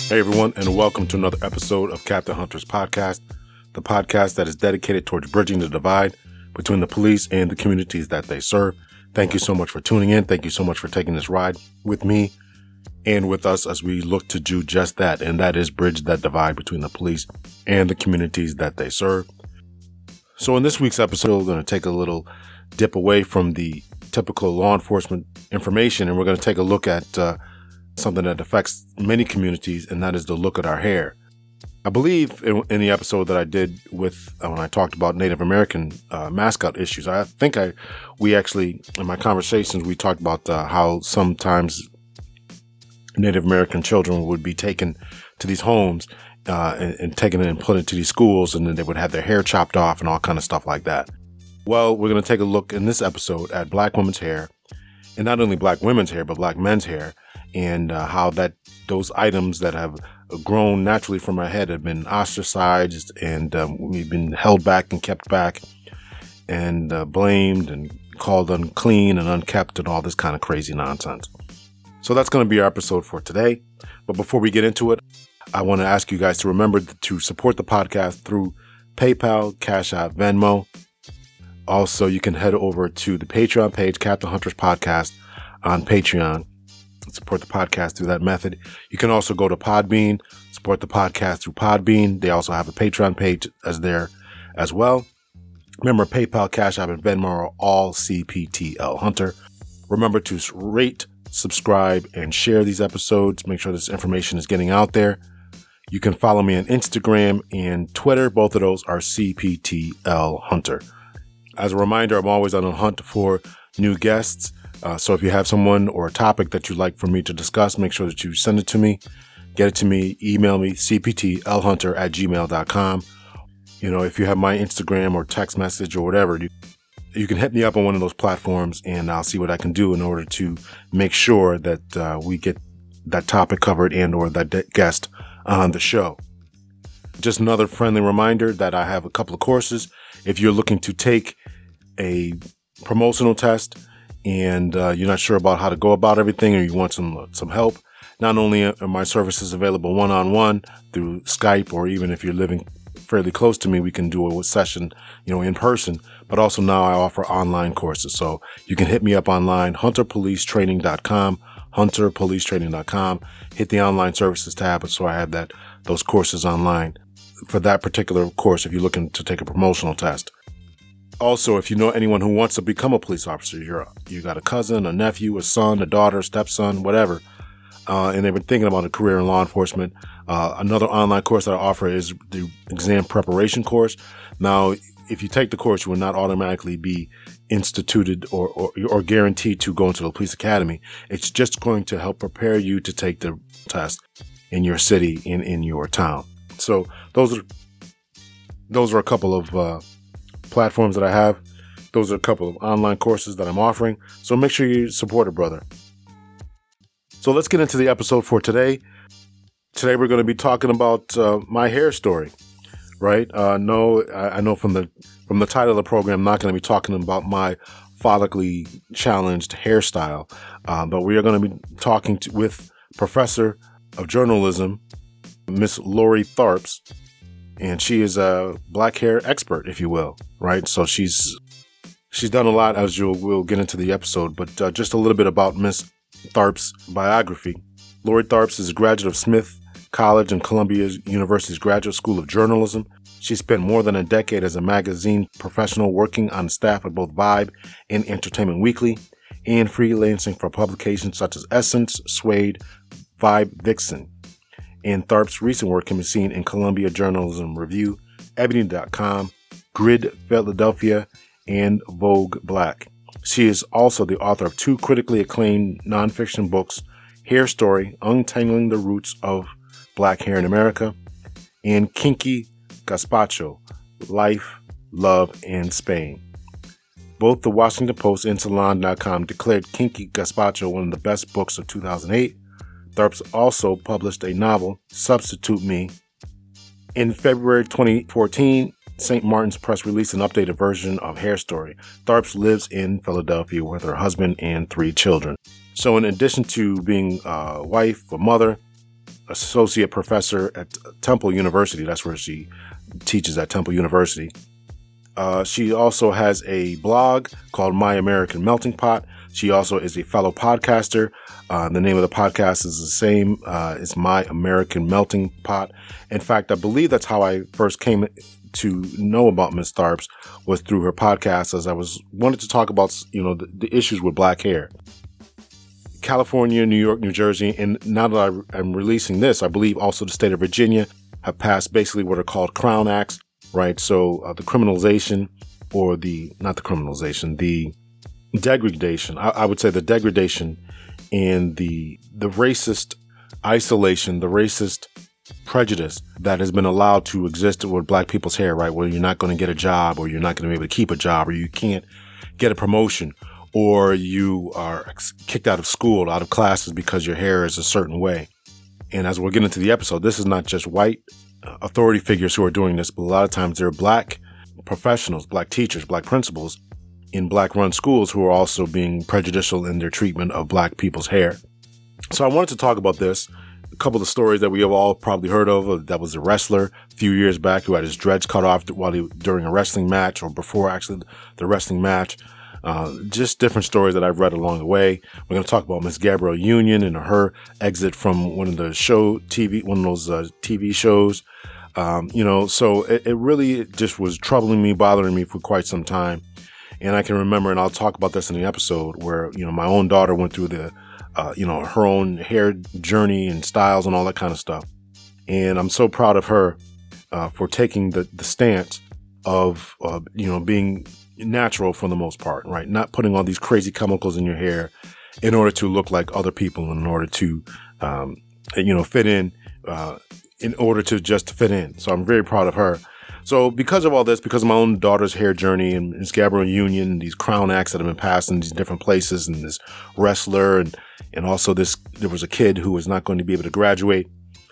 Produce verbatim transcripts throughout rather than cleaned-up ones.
Hey everyone, and welcome to another episode of Captain Hunter's podcast, the podcast that is dedicated towards bridging the divide between the police and the communities that they serve. Thank you so much for tuning in. Thank you so much for taking this ride with me and with us as we look to do just that, and that is bridge that divide between the police and the communities that they serve. So in this week's episode, we're going to take a little dip away from the typical law enforcement information, and we're going to take a look at uh, something that affects many communities, and that is the look at our hair. I believe in, in the episode that I did with uh, when I talked about Native American uh, mascot issues, I think I we actually in my conversations we talked about uh, how sometimes Native American children would be taken to these homes uh, and, and taken and put into these schools, and then they would have their hair chopped off and all kind of stuff like that. Well, we're going to take a look in this episode at Black women's hair, and not only Black women's hair but Black men's hair. And uh, how that those items that have grown naturally from our head have been ostracized, and um, we've been held back and kept back and uh, blamed and called unclean and unkept and all this kind of crazy nonsense. So that's going to be our episode for today. But before we get into it, I want to ask you guys to remember to support the podcast through PayPal, Cash App, Venmo. Also, you can head over to the Patreon page, Captain Hunter's Podcast on Patreon. Support the podcast through that method. You can also go to Podbean, support the podcast through Podbean. They also have a Patreon page as there as well. Remember, PayPal, Cash App, and Venmo are all C P T L Hunter. Remember to rate, subscribe, and share these episodes. Make sure this information is getting out there. You can follow me on Instagram and Twitter. Both of those are C P T L Hunter. As a reminder, I'm always on a hunt for new guests. Uh, so if you have someone or a topic that you'd like for me to discuss, make sure that you send it to me, get it to me, email me, c p t l hunter at gmail dot com. You know, if you have my Instagram or text message or whatever, you, you can hit me up on one of those platforms and I'll see what I can do in order to make sure that uh, we get that topic covered and or that de- guest on the show. Just another friendly reminder that I have a couple of courses. If you're looking to take a promotional test, and uh, you're not sure about how to go about everything, or you want some some help, not only are my services available one-on-one through Skype, or even if you're living fairly close to me, we can do a session, you know, in person, but also now I offer online courses. So you can hit me up online, hunter police training dot com, hunter police training dot com, hit the online services tab, so I have that those courses online for that particular course if you're looking to take a promotional test. Also, if you know anyone who wants to become a police officer, you're you got a cousin, a nephew, a son, a daughter, stepson, whatever, uh, and they've been thinking about a career in law enforcement, uh, another online course that I offer is the exam preparation course. Now, if you take the course, you will not automatically be instituted or, or, or guaranteed to go into the police academy. It's just going to help prepare you to take the test in your city, in, in your town. So those are those are a couple of uh, platforms that I have. Those are a couple of online courses that I'm offering. So make sure you support a brother. So let's get into the episode for today. Today we're going to be talking about uh, my hair story, right? Uh, no, I, I know from the from the title of the program, I'm not going to be talking about my follically challenged hairstyle, uh, but we are going to be talking to, with Professor of Journalism, Miss Lori Tharps. And she is a black hair expert, if you will, right? So she's she's done a lot, as you'll we'll get into the episode. But uh, just a little bit about Miss Tharps' biography. Lori Tharps is a graduate of Smith College and Columbia University's Graduate School of Journalism. She spent more than a decade as a magazine professional, working on staff at both Vibe and Entertainment Weekly, and freelancing for publications such as Essence, Suede, Vibe, Vixen. And Tharps' recent work can be seen in Columbia Journalism Review, Ebony dot com, Grid Philadelphia, and Vogue Black. She is also the author of two critically acclaimed nonfiction books, Hair Story, Untangling the Roots of Black Hair in America, and Kinky Gazpacho, Life, Love, and Spain. Both the Washington Post and Salon dot com declared Kinky Gazpacho one of the best books of two thousand eight. Tharps also published a novel, Substitute Me. In February twenty fourteen, Saint Martin's Press released an updated version of Hair Story. Tharps lives in Philadelphia with her husband and three children. So in addition to being a wife, a mother, associate professor at Temple University. That's where she teaches at Temple University. Uh, she also has a blog called My American Melting Pot. She also is a fellow podcaster. Uh, the name of the podcast is the same. Uh, it's My American Melting Pot. In fact, I believe that's how I first came to know about Miz Tharps, was through her podcast, as I was wanted to talk about, you know, the, the issues with black hair. California, New York, New Jersey, and now that I, I'm releasing this, I believe also the state of Virginia have passed basically what are called Crown Acts, right? So uh, the criminalization or the, not the criminalization, the degradation, I, I would say the degradation and the, the racist isolation, the racist prejudice that has been allowed to exist with black people's hair, right? Where you're not going to get a job, or you're not going to be able to keep a job, or you can't get a promotion, or you are kicked out of school, out of classes because your hair is a certain way. And as we'll get into the episode, this is not just white authority figures who are doing this, but a lot of times they're black professionals, black teachers, black principals in black run schools who are also being prejudicial in their treatment of black people's hair. So I wanted to talk about this. A couple of stories that we have all probably heard of. That was a wrestler a few years back who had his dreads cut off while he, during a wrestling match, or before actually the wrestling match. Uh, just different stories that I've read along the way. We're going to talk about Miss Gabrielle Union and her exit from one of the show T V, one of those uh, T V shows. Um, you know, so it, it really just was troubling me, bothering me for quite some time. And I can remember, and I'll talk about this in the episode, where, you know, my own daughter went through the, uh, you know, her own hair journey and styles and all that kind of stuff. And I'm so proud of her uh, for taking the, the stance of, uh, you know, being natural for the most part, right? Not putting all these crazy chemicals in your hair in order to look like other people, in order to, um, you know, fit in, uh, in order to just fit in. So I'm very proud of her. So because of all this, because of my own daughter's hair journey and Miss Gabrielle Union, and these Crown Acts that have been passed in these different places, and this wrestler, and, and also this, there was a kid who was not going to be able to graduate,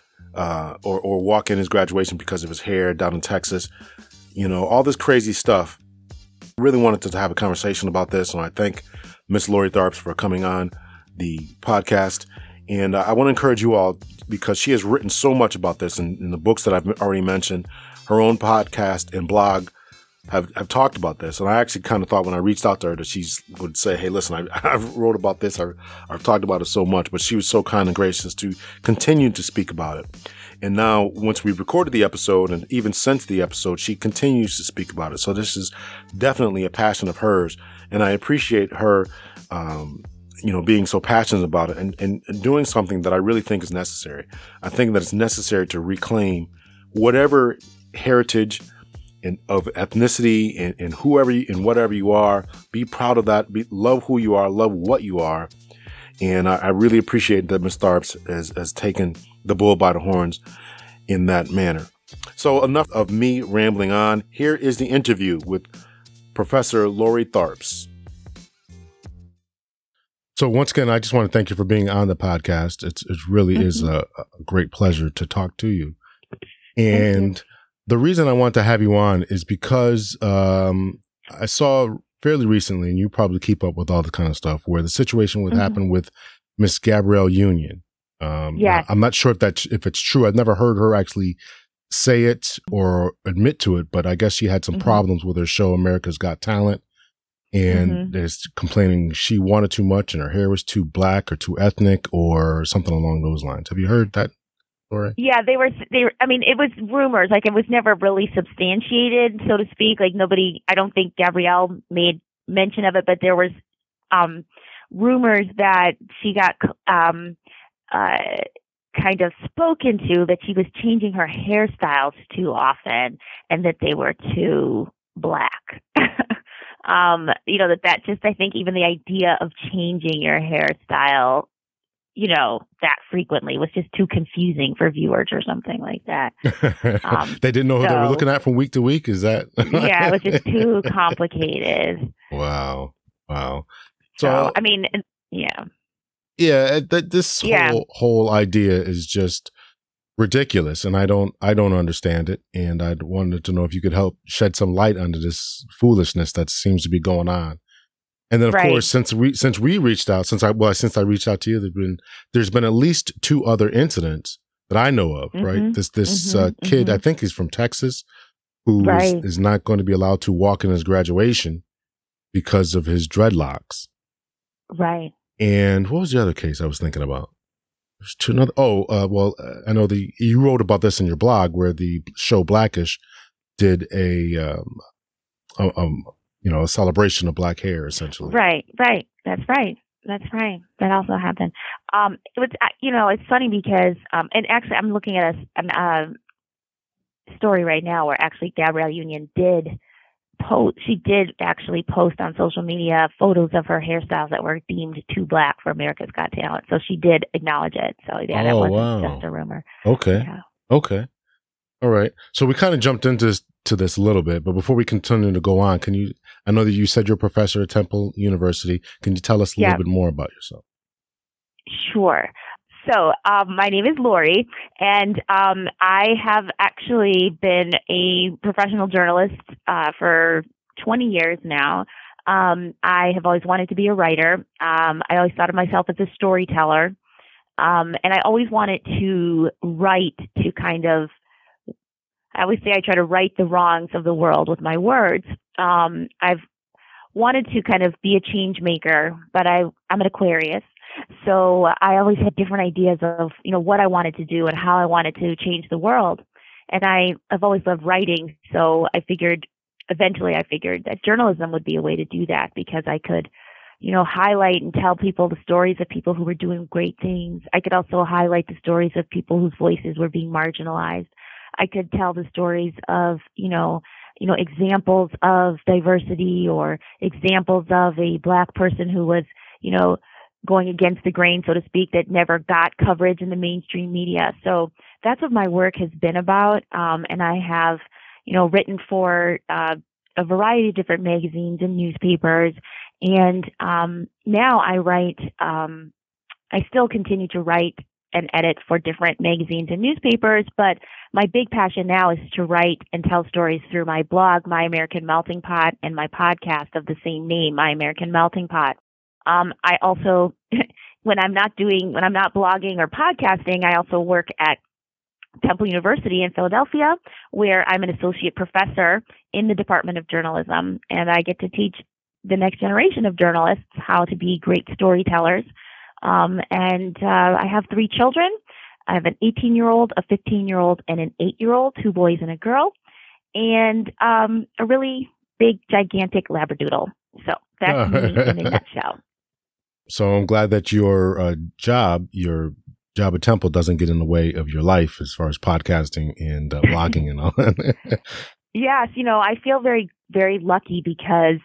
uh, or, or walk in his graduation because of his hair down in Texas, you know, all this crazy stuff. Really wanted to have a conversation about this, and I thank Miss Lori Tharps for coming on the podcast. And uh, I want to encourage you all, because she has written so much about this in, in the books that I've already mentioned. Her own podcast and blog have, have talked about this. And I actually kind of thought when I reached out to her that she would say, hey, listen, I, I've wrote about this. I, I've talked about it so much, but she was so kind and gracious to continue to speak about it. And now, once we recorded the episode, and even since the episode, she continues to speak about it. So this is definitely a passion of hers. And I appreciate her, um, you know, being so passionate about it, and, and, and doing something that I really think is necessary. I think that it's necessary to reclaim whatever heritage and of ethnicity and, and whoever you, and whatever you are. Be proud of that. Be, love who you are. Love what you are. And I, I really appreciate that Miz Tharps has, has taken the bull by the horns in that manner. So enough of me rambling on. Here is the interview with Professor Lori Tharps. So once again, I just want to thank you for being on the podcast. It's, it really mm-hmm. is a, a great pleasure to talk to you. And the reason I want to have you on is because um, I saw fairly recently, and you probably keep up with all the kind of stuff, where the situation would mm-hmm. happen with Miss Gabrielle Union. Um, yeah, I'm not sure if that if it's true. I've never heard her actually say it or admit to it, but I guess she had some mm-hmm. problems with her show America's Got Talent, and mm-hmm. there's complaining she wanted too much and her hair was too black or too ethnic or something along those lines. Have you heard that story? Yeah, they were. They. Were, I mean, it was rumors. Like, it was never really substantiated, so to speak. Like, nobody. I don't think Gabrielle made mention of it, but there was um, rumors that she got. Um, Uh, kind of spoken to, that she was changing her hairstyles too often and that they were too black. um, you know, that that just, I think even the idea of changing your hairstyle, you know, that frequently was just too confusing for viewers or something like that. Um, they didn't know who so, they were looking at from week to week? Is that? Yeah, it was just too complicated. Wow. Wow. So, so I mean, yeah. Yeah, th- this yeah. whole whole idea is just ridiculous, and I don't I don't understand it. And I wanted to know if you could help shed some light under this foolishness that seems to be going on. And then, of right. course, since we since we reached out, since I well since I reached out to you, there's been there's been at least two other incidents that I know of, mm-hmm. right? This this mm-hmm. uh, kid, mm-hmm. I think he's from Texas, who right. is, is not going to be allowed to walk in his graduation because of his dreadlocks. Right. And what was the other case I was thinking about? There's two another. Oh, uh, well, uh, I know the you wrote about this in your blog where the show Blackish did a, um, a um, you know, a celebration of black hair, essentially. Right, right. That's right. That's right. That also happened. Um, it was, you know, it's funny because, um, and actually, I'm looking at a, an, uh, story right now where actually Gabrielle Union did post. She did actually post on social media photos of her hairstyles that were deemed too black for America's Got Talent. So she did acknowledge it. So yeah, oh, that wasn't wow. just a rumor. Okay. Yeah. Okay. All right. So we kind of jumped into this, to this a little bit, but before we continue to go on, can you, I know that you said you're a professor at Temple University. Can you tell us a yeah. little bit more about yourself? Sure. So um, my name is Lori, and um, I have actually been a professional journalist uh, for twenty years now. Um, I have always wanted to be a writer. Um, I always thought of myself as a storyteller, um, and I always wanted to write to kind of, I always say I try to right the wrongs of the world with my words. Um, I've wanted to kind of be a change maker, but I, I'm an Aquarius. So I always had different ideas of, you know, what I wanted to do and how I wanted to change the world. And I, I've always loved writing. So I figured, eventually I figured that journalism would be a way to do that because I could, you know, highlight and tell people the stories of people who were doing great things. I could also highlight the stories of people whose voices were being marginalized. I could tell the stories of, you know, you know, examples of diversity or examples of a black person who was, you know, going against the grain, so to speak, that never got coverage in the mainstream media. So that's what my work has been about. Um, and I have, you know, written for uh, a variety of different magazines and newspapers. And um, now I write, um, I still continue to write and edit for different magazines and newspapers, but my big passion now is to write and tell stories through my blog, My American Melting Pot, and my podcast of the same name, My American Melting Pot. Um, I also, when I'm not doing, when I'm not blogging or podcasting, I also work at Temple University in Philadelphia, where I'm an associate professor in the Department of Journalism, and I get to teach the next generation of journalists how to be great storytellers. Um, and uh, I have three children. I have an eighteen-year-old, a fifteen-year-old, and an eight-year-old, two boys and a girl, and um, a really big, gigantic Labradoodle. So that's me in a nutshell. So I'm glad that your uh, job, your job at Temple doesn't get in the way of your life as far as podcasting and uh, blogging and all that. Yes, you know, I feel very, very lucky because,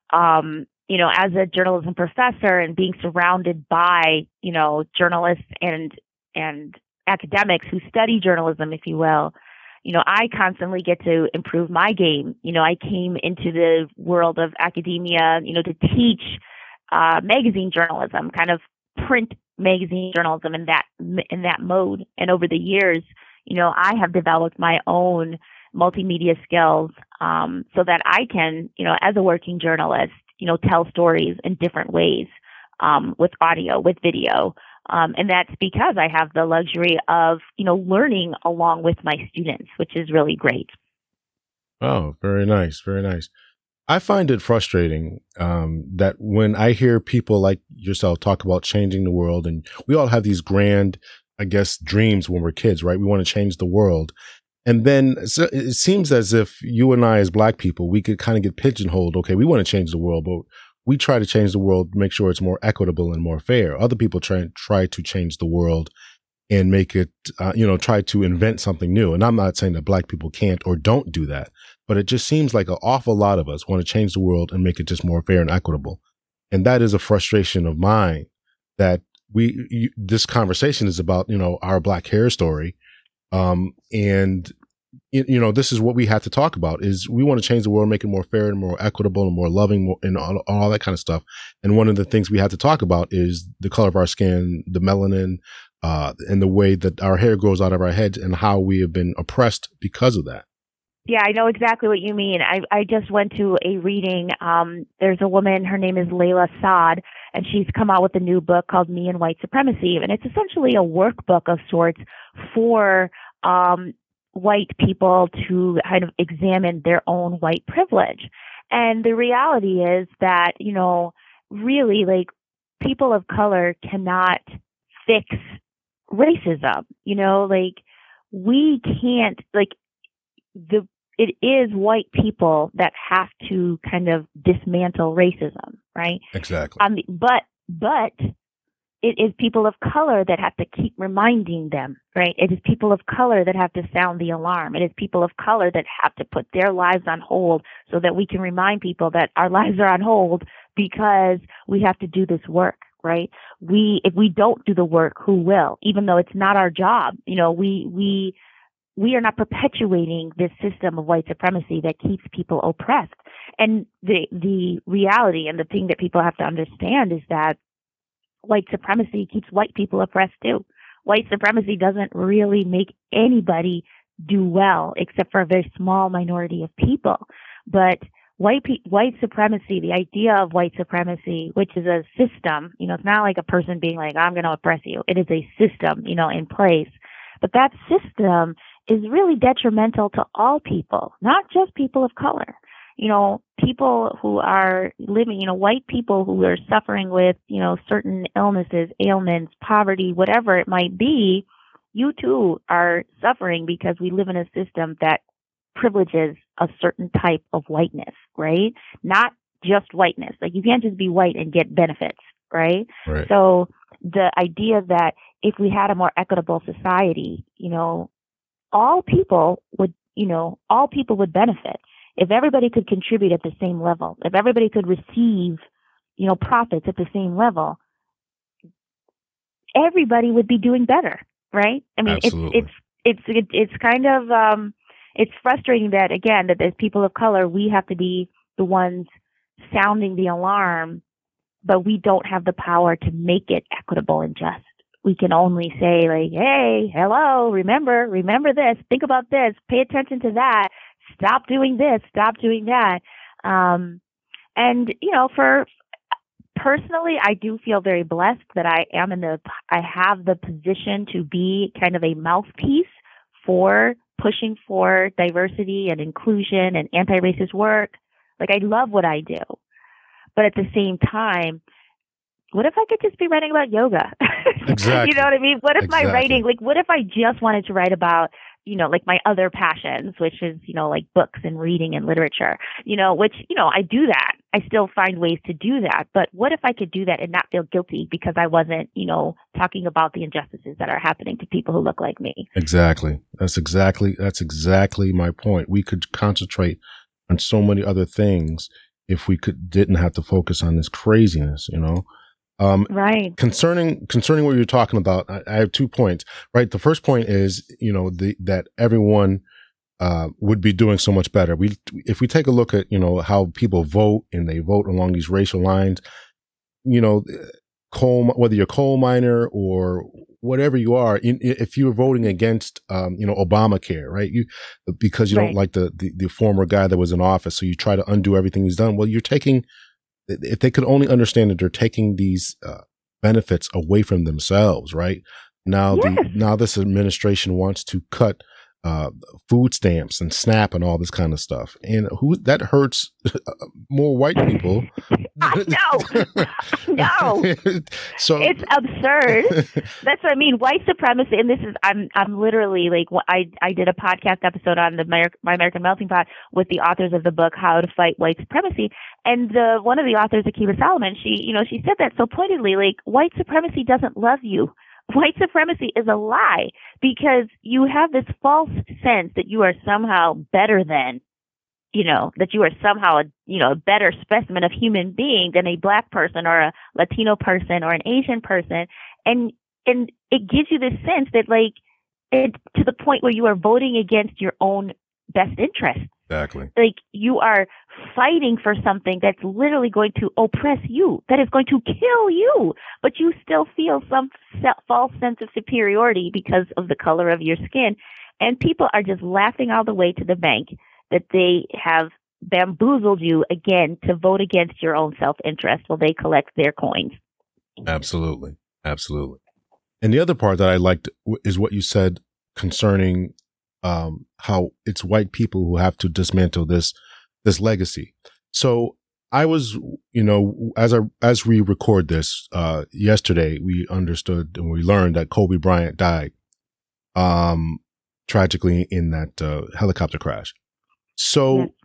um, you know, as a journalism professor and being surrounded by, you know, journalists and and academics who study journalism, if you will, you know, I constantly get to improve my game. You know, I came into the world of academia, you know, to teach uh, magazine journalism, kind of print magazine journalism in that in that mode. And over the years, you know, I have developed my own multimedia skills um, so that I can, you know, as a working journalist, you know, tell stories in different ways um, with audio, with video. Um, and that's because I have the luxury of, you know, learning along with my students, which is really great. Oh, very nice. Very nice. I find it frustrating um, that when I hear people like yourself talk about changing the world, and we all have these grand, I guess, dreams when we're kids, right? We want to change the world. And then so it seems as if you and I as Black people, we could kind of get pigeonholed. Okay, we want to change the world, but we try to change the world, make sure it's more equitable and more fair. Other people try, try to change the world and make it, uh, you know, try to invent something new. And I'm not saying that Black people can't or don't do that, but it just seems like an awful lot of us want to change the world and make it just more fair and equitable. And that is a frustration of mine that we, you, this conversation is about, you know, our Black hair story. Um, and, you know, this is what we have to talk about is we want to change the world, make it more fair and more equitable and more loving more, and all, all that kind of stuff. And one of the things we have to talk about is the color of our skin, the melanin, uh, and the way that our hair grows out of our heads and how we have been oppressed because of that. Yeah, I know exactly what you mean. I, I just went to a reading. Um, there's a woman, her name is Layla Saad, and she's come out with a new book called Me and White Supremacy. And it's essentially a workbook of sorts for um, white people to kind of examine their own white privilege. And the reality is that, you know, really, like, people of color cannot fix racism. You know, like, we can't, like, the it is white people that have to kind of dismantle racism, right? Exactly. Um, but but it is people of color that have to keep reminding them, right? It is people of color that have to sound the alarm. It is people of color that have to put their lives on hold so that we can remind people that our lives are on hold because we have to do this work, right? We if we don't do the work, who will? Even though it's not our job, you know, we we. We are not perpetuating this system of white supremacy that keeps people oppressed. And the the reality and the thing that people have to understand is that white supremacy keeps white people oppressed too. White supremacy doesn't really make anybody do well except for a very small minority of people. But white pe- white supremacy, the idea of white supremacy, which is a system, you know, it's not like a person being like, I'm going to oppress you. It is a system, you know, in place. But that system is really detrimental to all people, not just people of color. You know, people who are living, you know, white people who are suffering with, you know, certain illnesses, ailments, poverty, whatever it might be, you too are suffering because we live in a system that privileges a certain type of whiteness, right? Not just whiteness. Like, you can't just be white and get benefits, right? Right. So the idea that if we had a more equitable society, you know, all people would, you know, all people would benefit. If everybody could contribute at the same level, if everybody could receive, you know, profits at the same level, everybody would be doing better, right? I mean, Absolutely. it's it's it's it's kind of um, it's frustrating that, again, that as people of color, we have to be the ones sounding the alarm, but we don't have the power to make it equitable and just. We can only say, like, hey, hello, remember, remember this, think about this, pay attention to that, stop doing this, stop doing that. Um, and, you know, for personally, I do feel very blessed that I am in the, I have the position to be kind of a mouthpiece for pushing for diversity and inclusion and anti-racist work. Like, I love what I do. But at the same time, what if I could just be writing about yoga? Exactly. You know what I mean? What if Exactly. my writing, like, what if I just wanted to write about, you know, like my other passions, which is, you know, like books and reading and literature, you know, which, you know, I do that. I still find ways to do that. But what if I could do that and not feel guilty because I wasn't, you know, talking about the injustices that are happening to people who look like me? Exactly. That's exactly, that's exactly my point. We could concentrate on so many other things if we could, didn't have to focus on this craziness, you know? Um, right. Concerning concerning what you're talking about, I, I have two points. Right, the first point is, you know, the that everyone uh, would be doing so much better. We, if we take a look at, you know, how people vote and they vote along these racial lines, you know, coal, whether you're a coal miner or whatever you are, in, if you're voting against, um, you know, Obamacare, right, you because you right. don't like the, the the former guy that was in office, so you try to undo everything he's done. Well, you're taking. If they could only understand that they're taking these uh, benefits away from themselves, right? Now, yes. the now this administration wants to cut uh, food stamps and SNAP and all this kind of stuff, and who that hurts more white people. I know, no, so it's absurd. That's what I mean. White supremacy, and this is I'm I'm literally like I I did a podcast episode on the Amer- My American Melting Pot with the authors of the book How to Fight White Supremacy, and the one of the authors, Akiva Solomon, she you know she said that so pointedly, like, white supremacy doesn't love you. White supremacy is a lie because you have this false sense that you are somehow better than, you know, that you are somehow a, you know, a better specimen of human being than a black person or a Latino person or an Asian person. And, and it gives you this sense that, like, it, to the point where you are voting against your own best interest. Exactly. Like, you are fighting for something that's literally going to oppress you, that is going to kill you, but you still feel some se- false sense of superiority because of the color of your skin. And people are just laughing all the way to the bank. that they have bamboozled you again to vote against your own self-interest while they collect their coins. Absolutely. Absolutely. And the other part that I liked is what you said concerning um, how it's white people who have to dismantle this this legacy. So I was, you know, as I as we record this uh, yesterday, we understood and we learned that Kobe Bryant died um, tragically in that uh, helicopter crash. So yeah.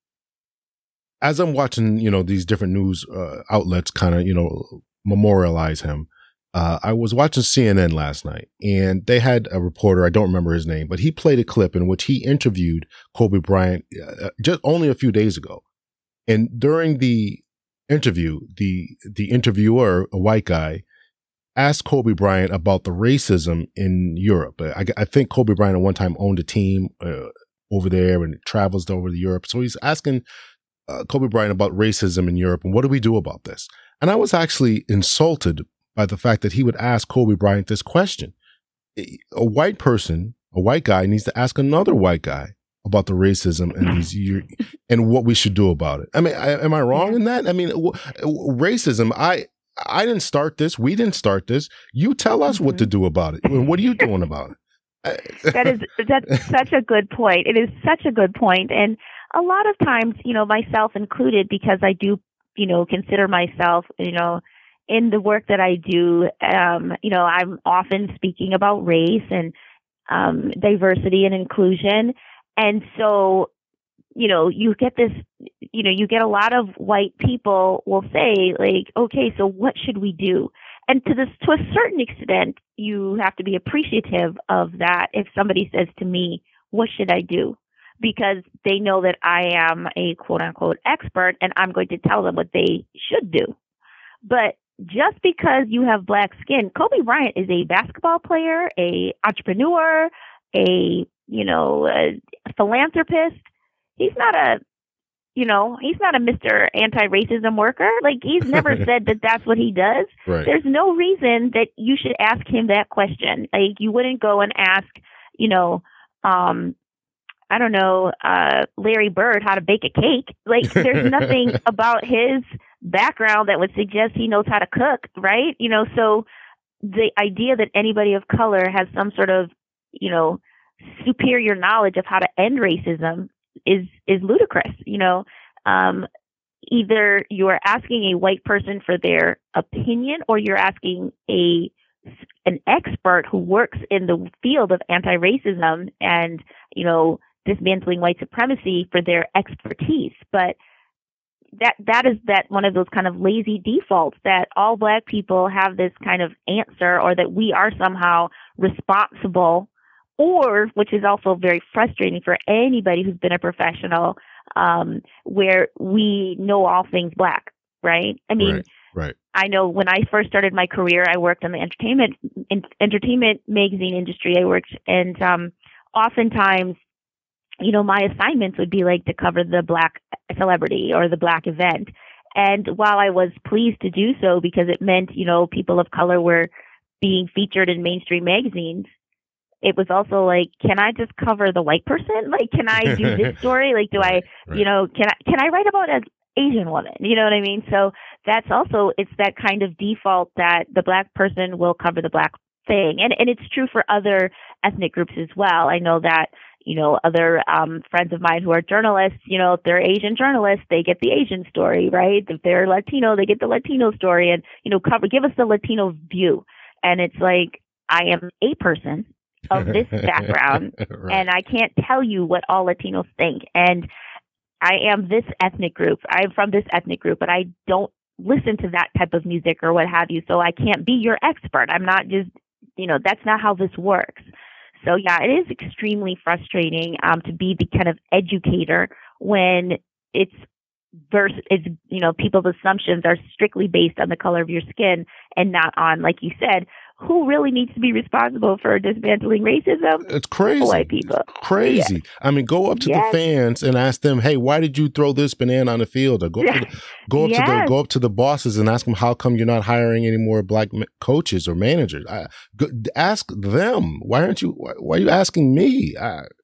As I'm watching, you know, these different news uh, outlets kind of, you know, memorialize him, uh, I was watching C N N last night, and they had a reporter, I don't remember his name, but he played a clip in which he interviewed Kobe Bryant uh, just only a few days ago. And during the interview, the the interviewer, a white guy, asked Kobe Bryant about the racism in Europe. I, I think Kobe Bryant at one time owned a team uh, over there and travels over to Europe. So he's asking uh, Kobe Bryant about racism in Europe and what do we do about this? And I was actually insulted by the fact that he would ask Kobe Bryant this question. A white person, a white guy, needs to ask another white guy about the racism and these year and what we should do about it. I mean, I, am I wrong in that? I mean, w- w- racism. I I didn't start this. We didn't start this. You tell us mm-hmm. what to do about it. What are you doing about it? that is that's such a good point. It is such a good point, and a lot of times, you know, myself included, because I do, you know, consider myself, you know, in the work that I do, um, you know, I'm often speaking about race and um, diversity and inclusion. And so, you know, you get this, you know, you get a lot of white people will say, like, okay, so what should we do? And to this, to a certain extent, you have to be appreciative of that. If somebody says to me, what should I do? Because they know that I am a quote unquote expert and I'm going to tell them what they should do. But just because you have black skin, Kobe Bryant is a basketball player, a entrepreneur, a, you know, a philanthropist. He's not a, you know, he's not a Mister Anti-Racism worker. Like, he's never said that that's what he does. Right. There's no reason that you should ask him that question. Like, you wouldn't go and ask, you know, um, I don't know, uh, Larry Bird how to bake a cake. Like, there's nothing about his background that would suggest he knows how to cook, right? You know, so the idea that anybody of color has some sort of, you know, superior knowledge of how to end racism is is ludicrous. You know, um, either you are asking a white person for their opinion, or you're asking a an expert who works in the field of anti-racism and, you know, dismantling white supremacy for their expertise. But that that is that one of those kind of lazy defaults that all black people have this kind of answer, or that we are somehow responsible, or, which is also very frustrating for anybody who's been a professional, um, where we know all things black, right? I mean, right, right. I know when I first started my career, I worked in the entertainment in, entertainment magazine industry. I worked, and um, oftentimes, you know, my assignments would be like to cover the black celebrity or the black event. And while I was pleased to do so because it meant, you know, people of color were being featured in mainstream magazines, it was also like, can I just cover the white person? Like, can I do this story? Like, do right, I, right. you know, can I, can I write about an Asian woman? You know what I mean? So that's also, it's that kind of default that the black person will cover the black thing. And, and it's true for other ethnic groups as well. I know that, you know, other um, friends of mine who are journalists, you know, if they're Asian journalists, they get the Asian story, right? If they're Latino, they get the Latino story, and, you know, cover, give us the Latino view. And it's like, I am a person of this background, right. and I can't tell you what all Latinos think. And I am this ethnic group. I'm from this ethnic group, but I don't listen to that type of music or what have you. So I can't be your expert. I'm not just, you know, that's not how this works. So yeah, it is extremely frustrating um, to be the kind of educator when it's verse it's you know, people's assumptions are strictly based on the color of your skin and not on, like you said, who really needs to be responsible for dismantling racism? It's crazy. White people. It's crazy. Yeah. I mean, go up to yes. the fans and ask them, "Hey, why did you throw this banana on the field?" Or go up to the, go up yes. to the go up to the bosses and ask them, "How come you're not hiring any more black coaches or managers?" I, go, ask them. Why aren't you? Why, why are you asking me? I,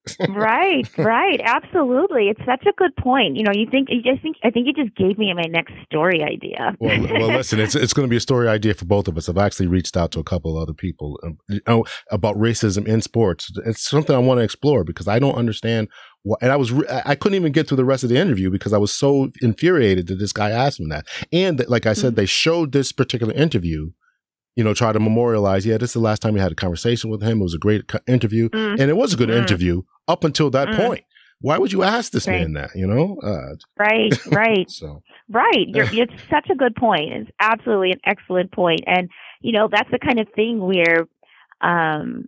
Right, right, absolutely. It's such a good point. You know, you think you just think I think you just gave me my next story idea. Well, well, listen, it's it's going to be a story idea for both of us. I've actually reached out to a couple of other people um, you know, about racism in sports. It's something I want to explore because I don't understand what, and I was re- I couldn't even get through the rest of the interview because I was so infuriated that this guy asked me that. And that, like I said, mm-hmm. they showed this particular interview. You know, try to memorialize. Yeah, this is the last time we had a conversation with him. It was a great co- interview, mm. and it was a good mm. interview up until that mm. point. Why would you ask this right. man that? You know, uh, right, right, so right. You're, it's such a good point. It's absolutely an excellent point, and you know, that's the kind of thing where, um,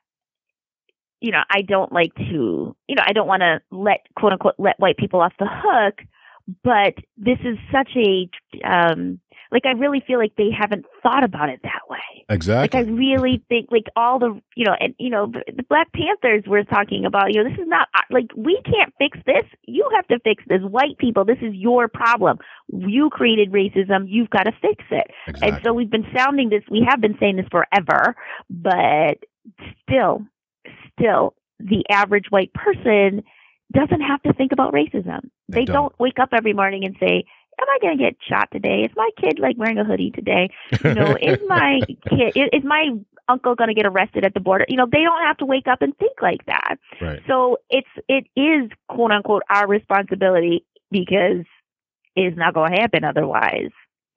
you know, I don't like to, you know, I don't want to let quote unquote let white people off the hook, but this is such a um, like, I really feel like they haven't thought about it that way. Exactly. Like, I really think, like, all the, you know, and, you know, the Black Panthers were talking about, you know, this is not, like, we can't fix this. You have to fix this. White people, this is your problem. You created racism. You've got to fix it. Exactly. And so we've been sounding this, we have been saying this forever, but still, still, the average white person doesn't have to think about racism. They, they don't. don't wake up every morning and say, am I going to get shot today? Is my kid like wearing a hoodie today? You know, is my kid, is, is my uncle going to get arrested at the border? You know, they don't have to wake up and think like that. Right. So it's, it is quote unquote our responsibility, because it is not going to happen otherwise,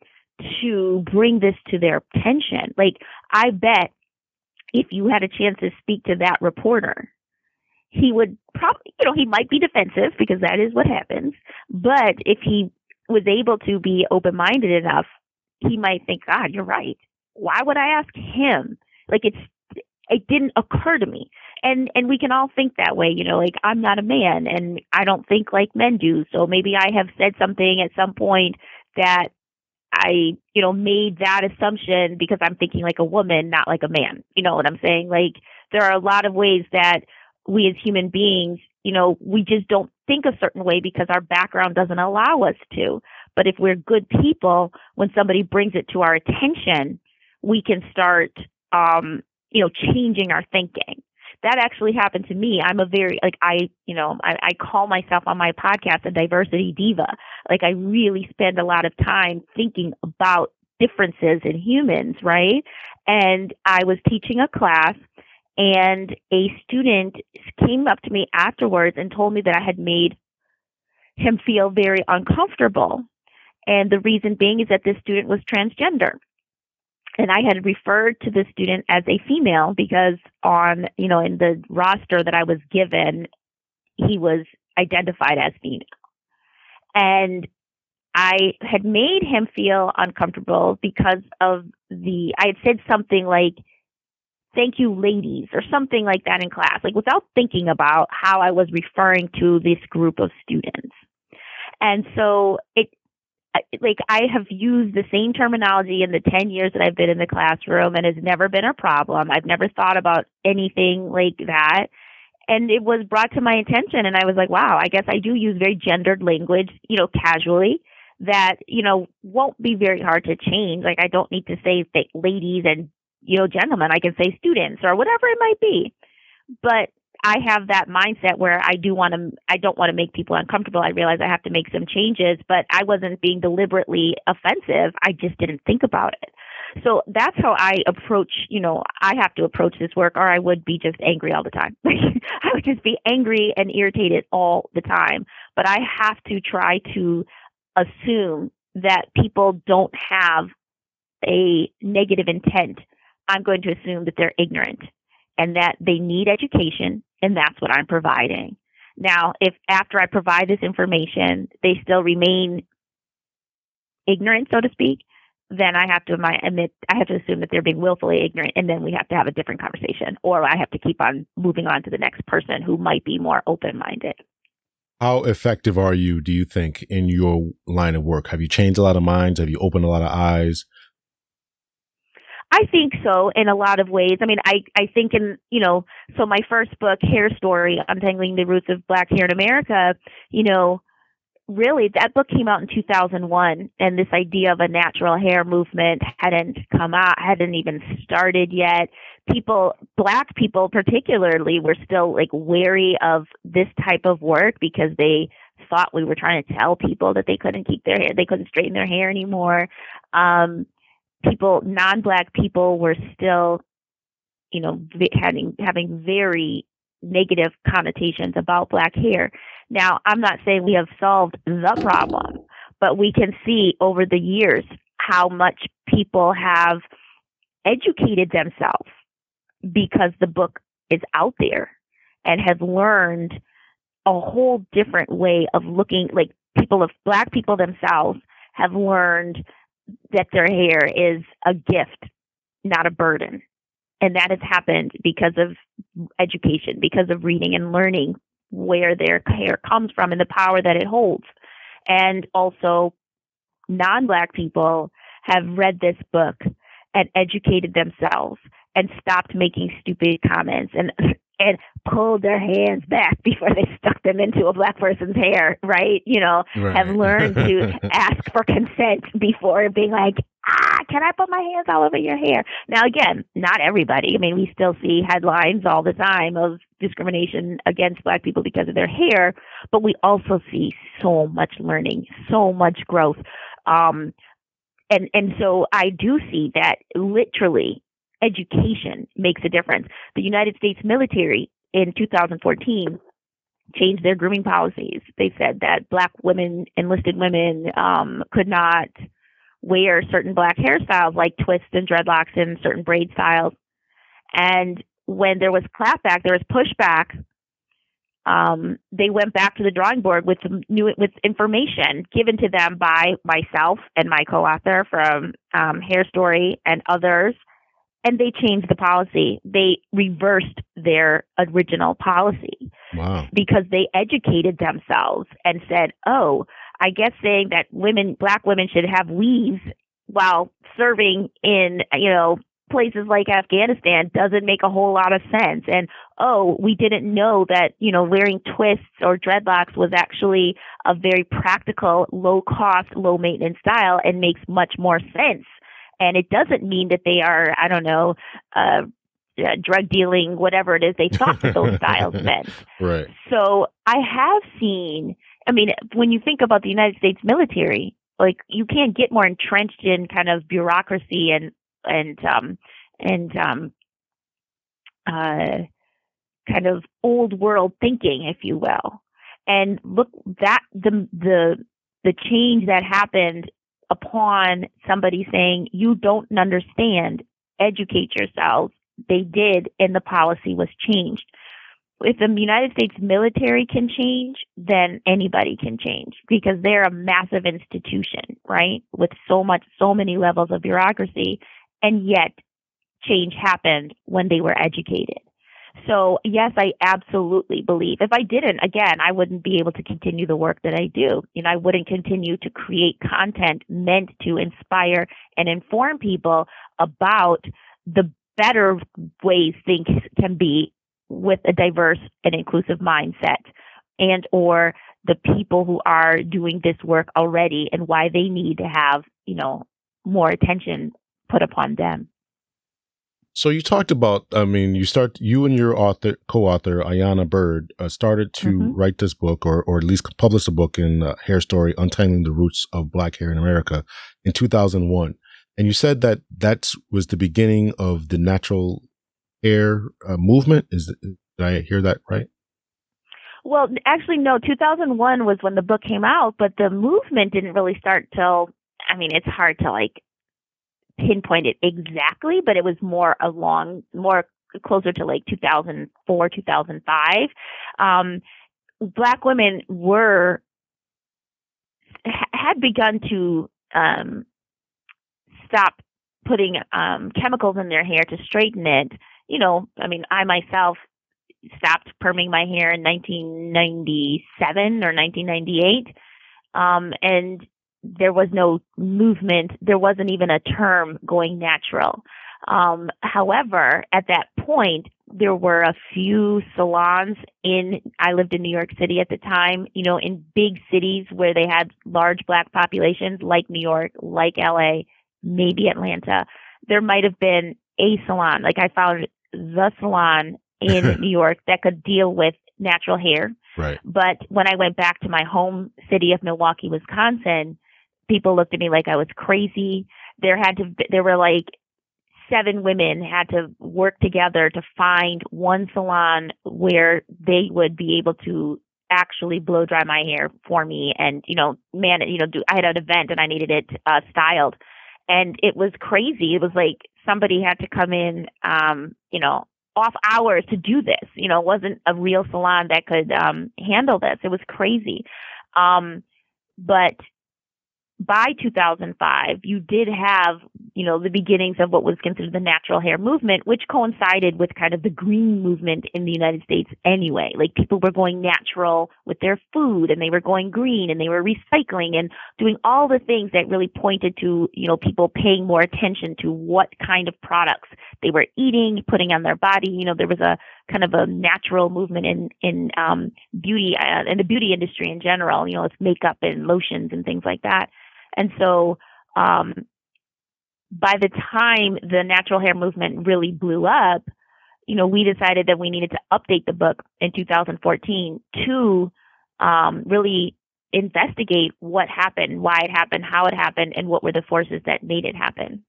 to bring this to their attention. Like, I bet if you had a chance to speak to that reporter, he would probably, you know, he might be defensive because that is what happens. But if he was able to be open-minded enough, he might think, God, you're right. Why would I ask him? Like, it's, it didn't occur to me. And, and we can all think that way, you know, like, I'm not a man and I don't think like men do. So maybe I have said something at some point that I, you know, made that assumption because I'm thinking like a woman, not like a man. You know what I'm saying? Like, there are a lot of ways that we as human beings, you know, we just don't think a certain way because our background doesn't allow us to. But if we're good people, when somebody brings it to our attention, we can start, um, you know, changing our thinking. That actually happened to me. I'm a very, like, I, you know, I, I call myself on my podcast a diversity diva. Like, I really spend a lot of time thinking about differences in humans, right? And I was teaching a class, and a student came up to me afterwards and told me that I had made him feel very uncomfortable. And the reason being is that this student was transgender. And I had referred to the student as a female because on, you know, in the roster that I was given, he was identified as female. And I had made him feel uncomfortable because of the, I had said something like, thank you, ladies, or something like that in class, like without thinking about how I was referring to this group of students. And so it, like, I have used the same terminology in the ten years that I've been in the classroom, and it's never been a problem. I've never thought about anything like that. And it was brought to my attention, and I was like, wow, I guess I do use very gendered language, you know, casually, that, you know, won't be very hard to change. Like, I don't need to say ladies and, you know, gentlemen. I can say students or whatever it might be. But I have that mindset where I do want to, I don't want to make people uncomfortable. I realize I have to make some changes, but I wasn't being deliberately offensive. I just didn't think about it. So that's how I approach, you know, I have to approach this work, or I would be just angry all the time. I would just be angry and irritated all the time. But I have to try to assume that people don't have a negative intent. I'm going to assume that they're ignorant and that they need education, and that's what I'm providing. Now, if after I provide this information, they still remain ignorant, so to speak, then I have to admit, I have to assume that they're being willfully ignorant, and then we have to have a different conversation, or I have to keep on moving on to the next person who might be more open-minded. How effective are you, do you think, in your line of work? Have you changed a lot of minds? Have you opened a lot of eyes? I think so, in a lot of ways. I mean, I, I think in, you know, so my first book, Hair Story, Untangling the Roots of Black Hair in America, you know, really, that book came out in two thousand one, and this idea of a natural hair movement hadn't come out, hadn't even started yet. People, Black people particularly, were still like wary of this type of work because they thought we were trying to tell people that they couldn't keep their hair, they couldn't straighten their hair anymore. Um, people, non-Black people were still, you know, having having very negative connotations about Black hair. Now, I'm not saying we have solved the problem, but we can see over the years how much people have educated themselves because the book is out there and have learned a whole different way of looking. Like people of Black people themselves have learned that their hair is a gift, not a burden. And that has happened because of education, because of reading and learning where their hair comes from and the power that it holds. And also, non-Black people have read this book and educated themselves and stopped making stupid comments and and pulled their hands back before they stuck them into a Black person's hair, right? You know, Right. have learned to ask for consent before being like, ah, can I put my hands all over your hair? Now, again, not everybody. I mean, we still see headlines all the time of discrimination against Black people because of their hair, but we also see so much learning, so much growth. Um, and, and so I do see that literally education makes a difference. The United States military in two thousand fourteen changed their grooming policies. They said that Black women, enlisted women, um, could not wear certain Black hairstyles like twists and dreadlocks and certain braid styles. And when there was clapback, there was pushback. Um, they went back to the drawing board with new with information given to them by myself and my co-author from um, Hair Story and others. And they changed the policy. They reversed their original policy. Wow. Because they educated themselves and said, oh, I guess saying that women, Black women should have weaves while serving in, you know, places like Afghanistan doesn't make a whole lot of sense. And, oh, we didn't know that, you know, wearing twists or dreadlocks was actually a very practical, low cost, low maintenance style and makes much more sense. And it doesn't mean that they are, I don't know, uh, uh, drug dealing, whatever it is they thought that those styles meant. Right. So I have seen, I mean, when you think about the United States military, like you can't get more entrenched in kind of bureaucracy and, and, um, and, um, uh, kind of old world thinking, if you will. And look, that the, the, the change that happened upon somebody saying, you don't understand, educate yourselves. They did, and the policy was changed. If the United States military can change, then anybody can change because they're a massive institution, right? With so much, so many levels of bureaucracy, and yet change happened when they were educated. So yes, I absolutely believe. If I didn't, again, I wouldn't be able to continue the work that I do. You know, I wouldn't continue to create content meant to inspire and inform people about the better ways things can be with a diverse and inclusive mindset, and or the people who are doing this work already and why they need to have, you know, more attention put upon them. So you talked about, I mean, you start, you and your author, co-author, Ayana Bird, uh, started to mm-hmm. write this book, or or at least publish a book in uh, Hair Story, Untangling the Roots of Black Hair in America in two thousand one. And you said that that was the beginning of the natural hair uh, movement. Is Did I hear that right? Well, actually, no, two thousand one was when the book came out, but the movement didn't really start till, I mean, it's hard to like pinpoint it exactly, but it was more along, more closer to like two thousand four, two thousand five. Um, Black women were, had begun to um, stop putting um, chemicals in their hair to straighten it. You know, I mean, I myself stopped perming my hair in nineteen ninety-seven or nineteen ninety-eight. Um, and there was no movement. There wasn't even a term going natural. Um, however, at that point, there were a few salons in, I lived in New York City at the time, you know, in big cities where they had large Black populations like New York, like L A, maybe Atlanta. There might have been a salon. Like I found the salon in New York that could deal with natural hair. Right. But when I went back to my home city of Milwaukee, Wisconsin, people looked at me like I was crazy. There had to, there were like seven women had to work together to find one salon where they would be able to actually blow dry my hair for me. And, you know, man, you know, do, I had an event and I needed it uh, styled. And it was crazy. It was like somebody had to come in, um, you know, off hours to do this. You know, it wasn't a real salon that could um, handle this. It was crazy. Um, but by two thousand five, you did have, you know, the beginnings of what was considered the natural hair movement, which coincided with kind of the green movement in the United States anyway. Like people were going natural with their food and they were going green and they were recycling and doing all the things that really pointed to, you know, people paying more attention to what kind of products they were eating, putting on their body. You know, there was a kind of a natural movement in, in um, beauty, uh, in the beauty industry in general, you know, it's makeup and lotions and things like that. And so um, by the time the natural hair movement really blew up, you know, we decided that we needed to update the book in two thousand fourteen to um, really investigate what happened, why it happened, how it happened, and what were the forces that made it happen.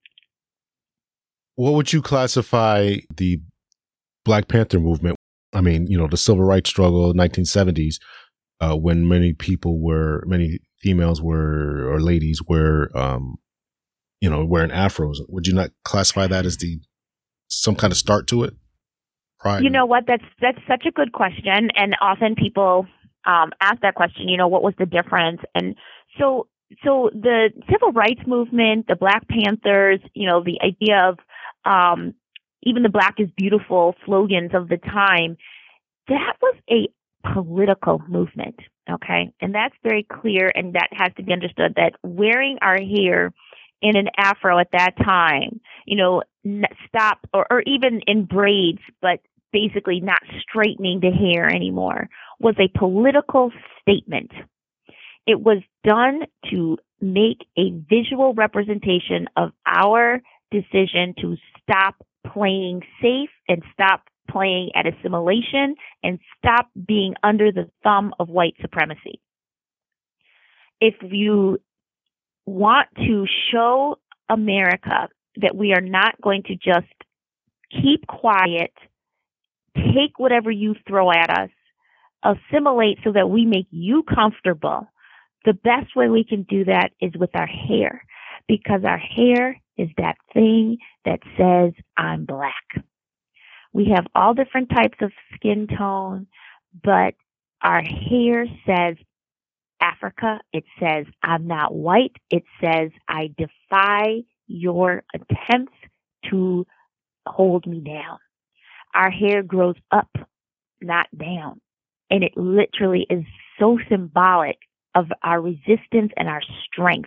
What would you classify the Black Panther movement? I mean, you know, the civil rights struggle, nineteen seventies, uh, when many people were, many females were, or ladies were, um, you know, wearing afros. Would you not classify that as the some kind of start to it? Prior? You know what? That's that's such a good question, and often people um, ask that question. You know, what was the difference? And so, so the civil rights movement, the Black Panthers, you know, the idea of um, even the "Black is beautiful" slogans of the time, that was a political movement. Okay. And that's very clear. And that has to be understood that wearing our hair in an afro at that time, you know, n- stop or, or even in braids, but basically not straightening the hair anymore was a political statement. It was done to make a visual representation of our decision to stop playing safe and stop playing at assimilation and stop being under the thumb of white supremacy. If you want to show America that we are not going to just keep quiet, take whatever you throw at us, assimilate so that we make you comfortable, the best way we can do that is with our hair, because our hair is that thing that says, I'm Black. We have all different types of skin tone, but our hair says Africa. It says, I'm not white. It says, I defy your attempts to hold me down. Our hair grows up, not down. And it literally is so symbolic of our resistance and our strength.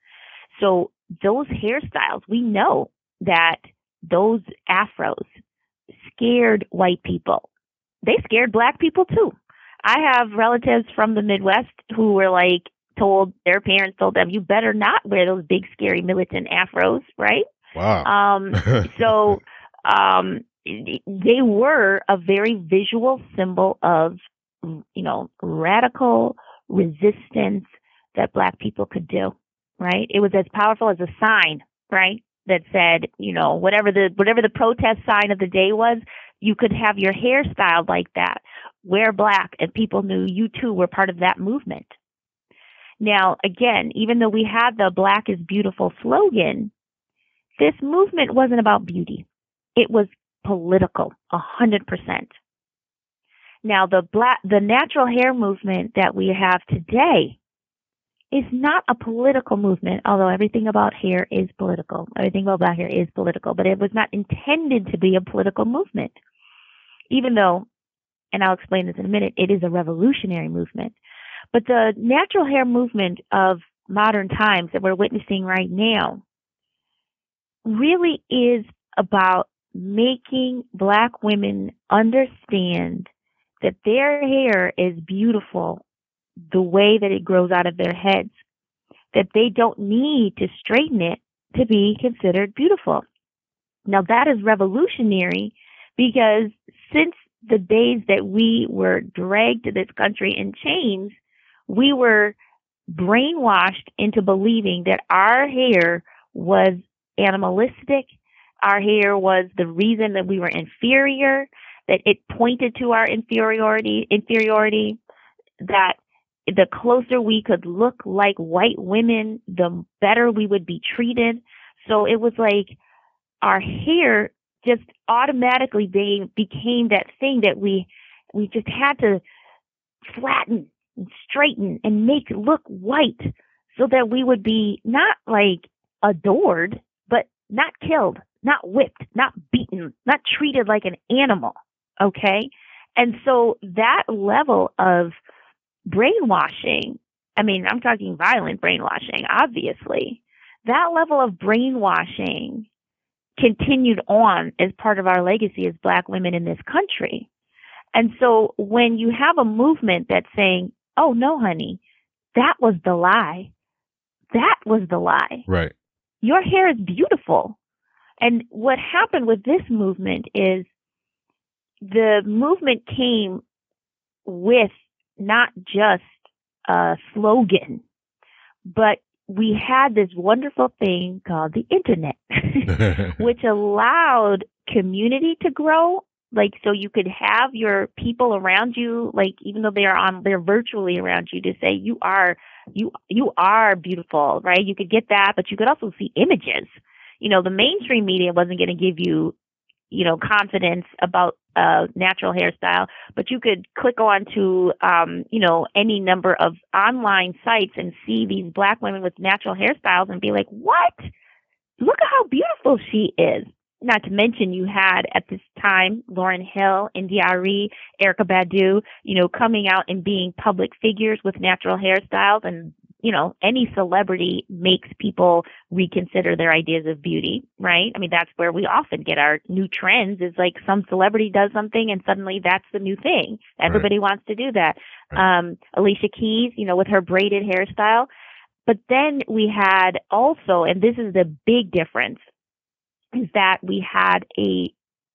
So those hairstyles, we know that those afros scared white people. They scared Black people too. I have relatives from the Midwest who were like told, their parents told them, you better not wear those big, scary militant afros, right? Wow. Um, so um, they were a very visual symbol of, you know, radical resistance that Black people could do, right? It was as powerful as a sign, right? That said, you know, whatever the whatever the protest sign of the day was, you could have your hair styled like that, wear Black, and people knew you too were part of that movement. Now, again, even though we had the Black is beautiful slogan, this movement wasn't about beauty. It was political, a hundred percent. Now, the black, the natural hair movement that we have today is not a political movement, although everything about hair is political. Everything about Black hair is political, but it was not intended to be a political movement. Even though, and I'll explain this in a minute, it is a revolutionary movement. But the natural hair movement of modern times that we're witnessing right now really is about making Black women understand that their hair is beautiful the way that it grows out of their heads, that they don't need to straighten it to be considered beautiful. Now, that is revolutionary because since the days that we were dragged to this country in chains, we were brainwashed into believing that our hair was animalistic, our hair was the reason that we were inferior, that it pointed to our inferiority, inferiority, that the closer we could look like white women, the better we would be treated. So it was like our hair just automatically being, became that thing that we we just had to flatten and straighten and make look white so that we would be not like adored, but not killed, not whipped, not beaten, not treated like an animal. Okay? And so that level of brainwashing, I mean, I'm talking violent brainwashing, obviously. That level of brainwashing continued on as part of our legacy as Black women in this country. And so when you have a movement that's saying, oh, no, honey, that was the lie. That was the lie. Right. Your hair is beautiful. And what happened with this movement is the movement came with not just a slogan, but we had this wonderful thing called the internet, which allowed community to grow. Like, so you could have your people around you, like, even though they are on, they're virtually around you, to say you are, you, you are beautiful, right? You could get that, but you could also see images. You know, the mainstream media wasn't going to give you, you know, confidence about uh, natural hairstyle, but you could click on to, um, you know, any number of online sites and see these Black women with natural hairstyles and be like, what? Look at how beautiful she is. Not to mention you had at this time Lauryn Hill, India Arie, Erykah Badu, you know, coming out and being public figures with natural hairstyles. And, you know, any celebrity makes people reconsider their ideas of beauty, right? I mean, that's where we often get our new trends, is like some celebrity does something and suddenly that's the new thing. Everybody right. wants to do that. Right. Um, Alicia Keys, you know, with her braided hairstyle. But then we had also, and this is the big difference, is that we had a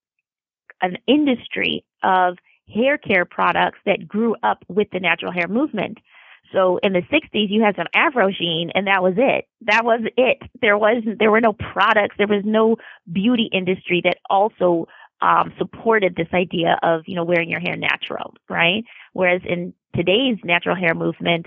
an industry of hair care products that grew up with the natural hair movement. So in the sixties, you had some Afro Sheen, and that was it. That was it. There was there were no products. There was no beauty industry that also um, supported this idea of, you know, wearing your hair natural, right? Whereas in today's natural hair movement,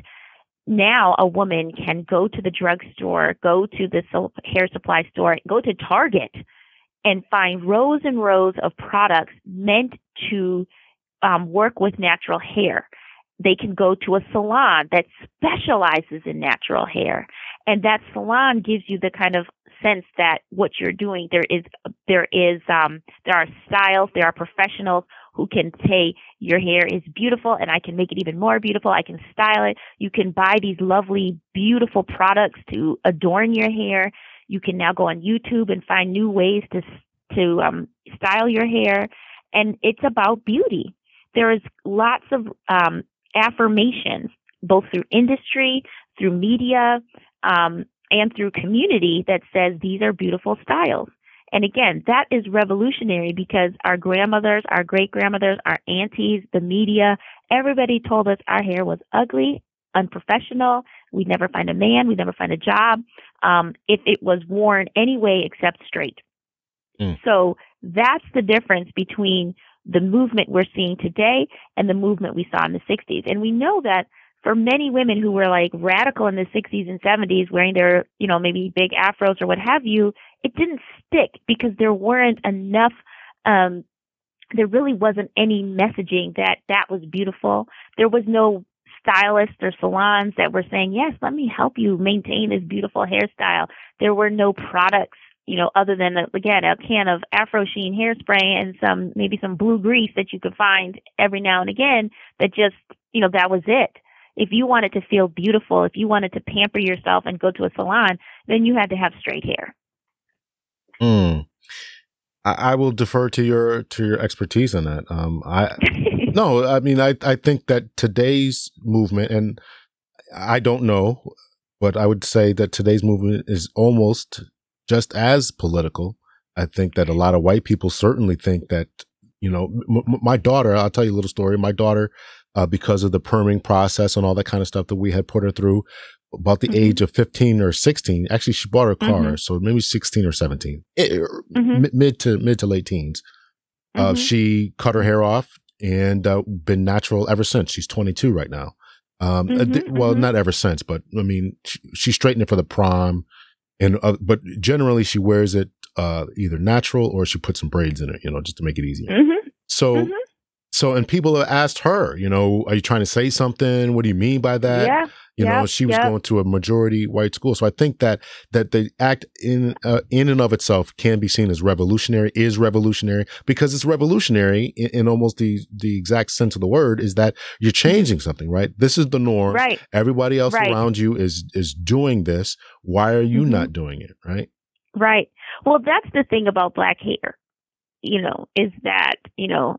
now a woman can go to the drugstore, go to the hair supply store, go to Target and find rows and rows of products meant to um, work with natural hair. They can go to a salon that specializes in natural hair. And that salon gives you the kind of sense that what you're doing, there is, there is, um, there are styles, there are professionals who can say your hair is beautiful and I can make it even more beautiful. I can style it. You can buy these lovely, beautiful products to adorn your hair. You can now go on YouTube and find new ways to, to, um, style your hair. And it's about beauty. There is lots of, um, affirmations, both through industry, through media, um, and through community that says these are beautiful styles. And again, that is revolutionary because our grandmothers, our great-grandmothers, our aunties, the media, everybody told us our hair was ugly, unprofessional. We'd never find a man. We'd never find a job um, if it was worn any way except straight. Mm. So that's the difference between the movement we're seeing today and the movement we saw in the sixties. And we know that for many women who were like radical in the sixties and seventies, wearing their, you know, maybe big afros or what have you, it didn't stick because there weren't enough, um, there really wasn't any messaging that that was beautiful. There was no stylists or salons that were saying, yes, let me help you maintain this beautiful hairstyle. There were no products, you know, other than, again, a can of Afro Sheen hairspray and some, maybe some blue grease that you could find every now and again that just, you know, that was it. If you wanted to feel beautiful, if you wanted to pamper yourself and go to a salon, then you had to have straight hair. Mm. I, I will defer to your to your expertise on that. Um, I no, I mean, I I think that today's movement, and I don't know, but I would say that today's movement is almost just as political. I think that a lot of white people certainly think that, you know, m- m- my daughter, I'll tell you a little story. My daughter, uh, because of the perming process and all that kind of stuff that we had put her through, about the mm-hmm. age of fifteen or sixteen, actually she bought her a car, mm-hmm. so maybe sixteen or seventeen, it, mm-hmm. mid to mid to late teens. Uh, mm-hmm. She cut her hair off and uh, been natural ever since. She's twenty-two right now. Um, mm-hmm. th- well, mm-hmm. not ever since, but I mean, she, she straightened it for the prom, and uh, but generally she wears it uh, either natural or she puts some braids in it, you know, just to make it easier. Mm-hmm. So, mm-hmm. so, and people have asked her, you know, are you trying to say something? What do you mean by that? Yeah. You yep, know, she was yep. going to a majority white school. So I think that that the act in uh, in and of itself can be seen as revolutionary, is revolutionary, because it's revolutionary in, in almost the the exact sense of the word, is that you're changing something, right? This is the norm. Right. Everybody else right. around you is is doing this. Why are you mm-hmm. not doing it, right? Right. Well, that's the thing about black hair, you know, is that, you know,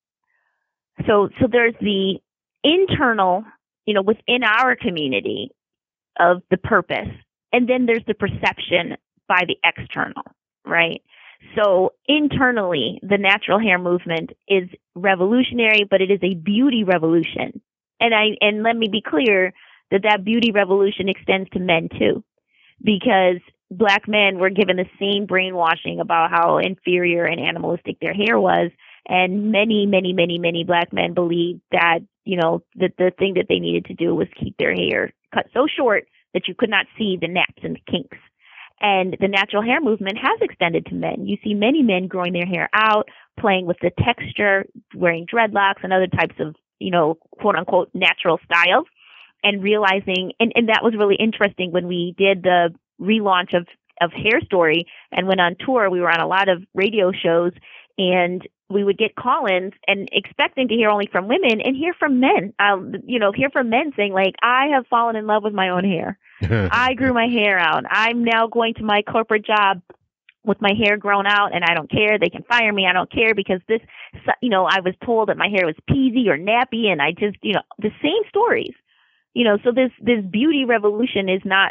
so so there's the internal, you know, within our community of the purpose. And then there's the perception by the external, right? So internally, the natural hair movement is revolutionary, but it is a beauty revolution. And I and let me be clear that that beauty revolution extends to men too, because black men were given the same brainwashing about how inferior and animalistic their hair was. And many, many, many, many black men believed that, you know, that the thing that they needed to do was keep their hair cut so short that you could not see the naps and the kinks. And the natural hair movement has extended to men. You see many men growing their hair out, playing with the texture, wearing dreadlocks and other types of, you know, quote unquote, natural styles, and realizing, and, and that was really interesting when we did the relaunch of, of Hair Story and went on tour. We were on a lot of radio shows, and we would get call-ins and expecting to hear only from women and hear from men, um, you know, hear from men saying, like, I have fallen in love with my own hair. I grew my hair out. I'm now going to my corporate job with my hair grown out, and I don't care. They can fire me. I don't care, because this, you know, I was told that my hair was peasy or nappy, and I just, you know, the same stories, you know, so this, this beauty revolution is not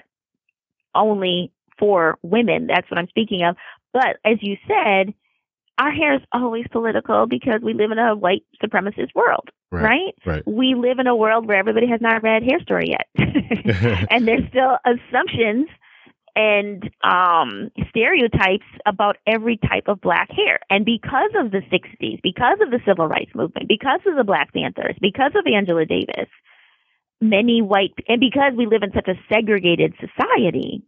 only for women. That's what I'm speaking of. But as you said, our hair is always political because we live in a white supremacist world, right? Right. right. We live in a world where everybody has not read Hair Story yet. And there's still assumptions and um, stereotypes about every type of black hair. And because of the sixties, because of the civil rights movement, because of the Black Panthers, because of Angela Davis, many white, and because we live in such a segregated society,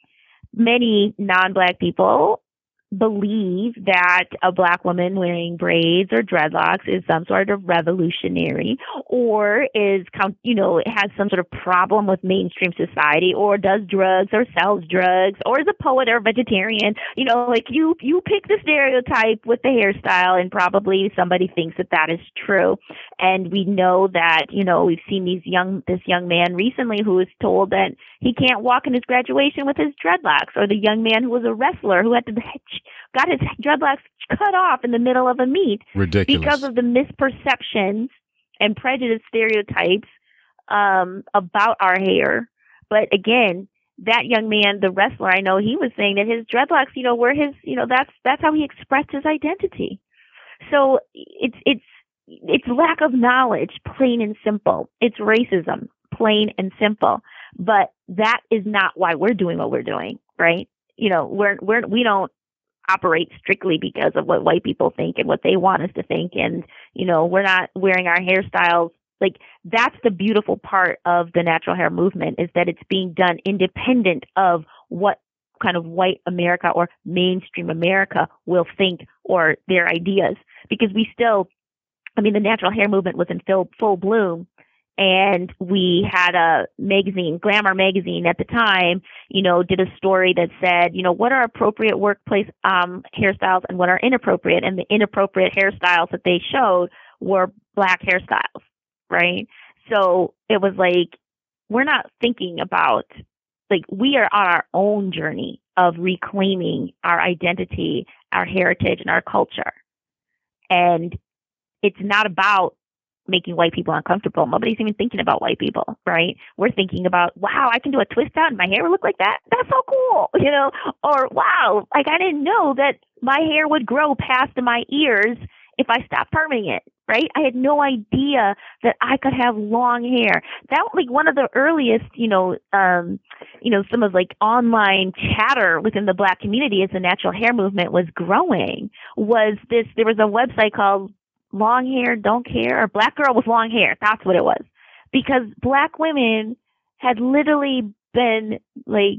many non-black people believe that a black woman wearing braids or dreadlocks is some sort of revolutionary, or is, you know, has some sort of problem with mainstream society, or does drugs or sells drugs, or is a poet or vegetarian. You know, like you, you pick the stereotype with the hairstyle, and probably somebody thinks that that is true. And we know that, you know, we've seen these young, this young man recently who was told that he can't walk in his graduation with his dreadlocks, or the young man who was a wrestler who had to got his dreadlocks cut off in the middle of a meet. Ridiculous. Because of the misperceptions and prejudice stereotypes um, about our hair. But again, that young man, the wrestler, I know he was saying that his dreadlocks, you know, were his, you know, that's that's how he expressed his identity. So it's it's it's lack of knowledge, plain and simple. It's racism, plain and simple. But that is not why we're doing what we're doing, right? You know, we're we're we don't operate strictly because of what white people think and what they want us to think. And, you know, we're not wearing our hairstyles. Like, that's the beautiful part of the natural hair movement, is that it's being done independent of what kind of white America or mainstream America will think, or their ideas. Because we still, I mean, the natural hair movement was in full, full bloom. And we had a magazine, Glamour magazine at the time, you know, did a story that said, you know, what are appropriate workplace um, hairstyles and what are inappropriate. And the inappropriate hairstyles that they showed were black hairstyles, right? So it was like, we're not thinking about, like, we are on our own journey of reclaiming our identity our heritage and our culture. And it's not about making white people uncomfortable. Nobody's even thinking about white people, right? We're thinking about, wow, I can do a twist out and my hair will look like that. That's so cool, you know? Or, wow, like I didn't know that my hair would grow past my ears if I stopped perming it, right? I had no idea that I could have long hair. That was like one of the earliest, you know, um, you know, some of like online chatter within the Black community as the natural hair movement was growing was this, there was a website called Long Hair Don't Care, or Black Girl with Long Hair. That's what it was. Because Black women had literally been like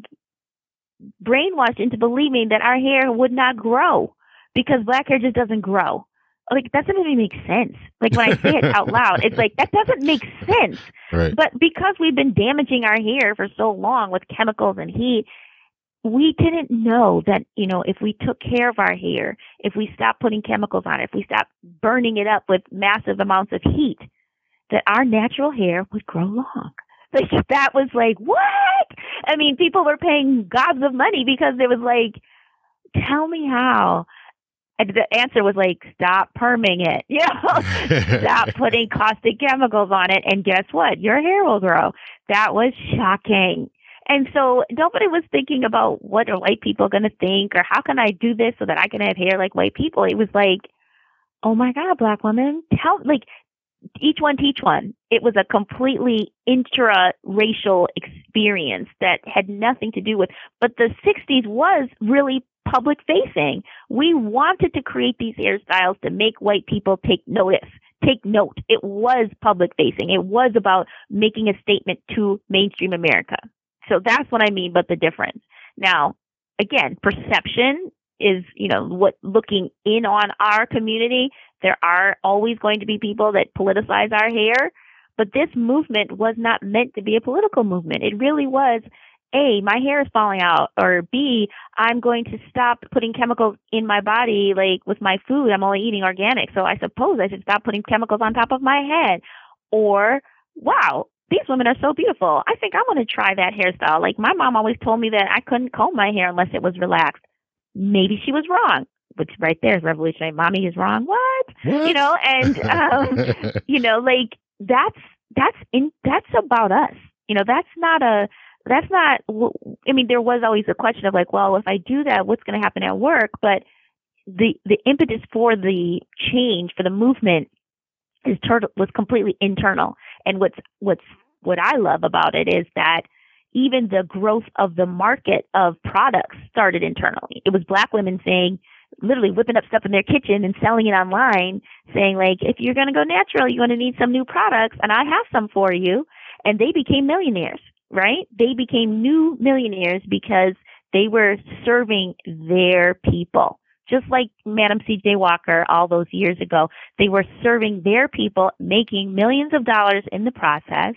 brainwashed into believing that our hair would not grow because Black hair just doesn't grow. Like, that doesn't even make sense. Like, when I say it out loud, it's like, that doesn't make sense. Right. But because we've been damaging our hair for so long with chemicals and heat, we didn't know that, you know, if we took care of our hair, if we stopped putting chemicals on it, if we stopped burning it up with massive amounts of heat, that our natural hair would grow long. Like, that was like, what? I mean, people were paying gobs of money because it was like, tell me how. And the answer was like, stop perming it. You know, stop putting caustic chemicals on it. And guess what? Your hair will grow. That was shocking. And so nobody was thinking about what are white people going to think or how can I do this so that I can have hair like white people. It was like, oh my God, Black women, tell, like, each one teach one. It was a completely intra-racial experience that had nothing to do with, but the sixties was really public facing. We wanted to create these hairstyles to make white people take notice, take note. It was public facing. It was about making a statement to mainstream America. So that's what I mean by the difference. Now, again, perception is, you know, what looking in on our community. There are always going to be people that politicize our hair, but this movement was not meant to be a political movement. It really was, A, my hair is falling out, or B, I'm going to stop putting chemicals in my body, like with my food. I'm only eating organic, so I suppose I should stop putting chemicals on top of my head. Or, wow, these women are so beautiful. I think I want to try that hairstyle. Like, my mom always told me that I couldn't comb my hair unless it was relaxed. Maybe she was wrong, which right there is revolutionary. Mommy is wrong. What? What? You know, and, um, you know, like, that's, that's in, that's about us. You know, that's not a, that's not, I mean, there was always a question of like, well, if I do that, what's going to happen at work? But the, the impetus for the change, for the movement, is tur- was completely internal. And what's, what's, what I love about it is that even the growth of the market of products started internally. It was Black women saying, literally whipping up stuff in their kitchen and selling it online, saying like, if you're going to go natural, you're going to need some new products, and I have some for you. And they became millionaires, right? They became new millionaires because they were serving their people. Just like Madam C J Walker all those years ago, they were serving their people, making millions of dollars in the process.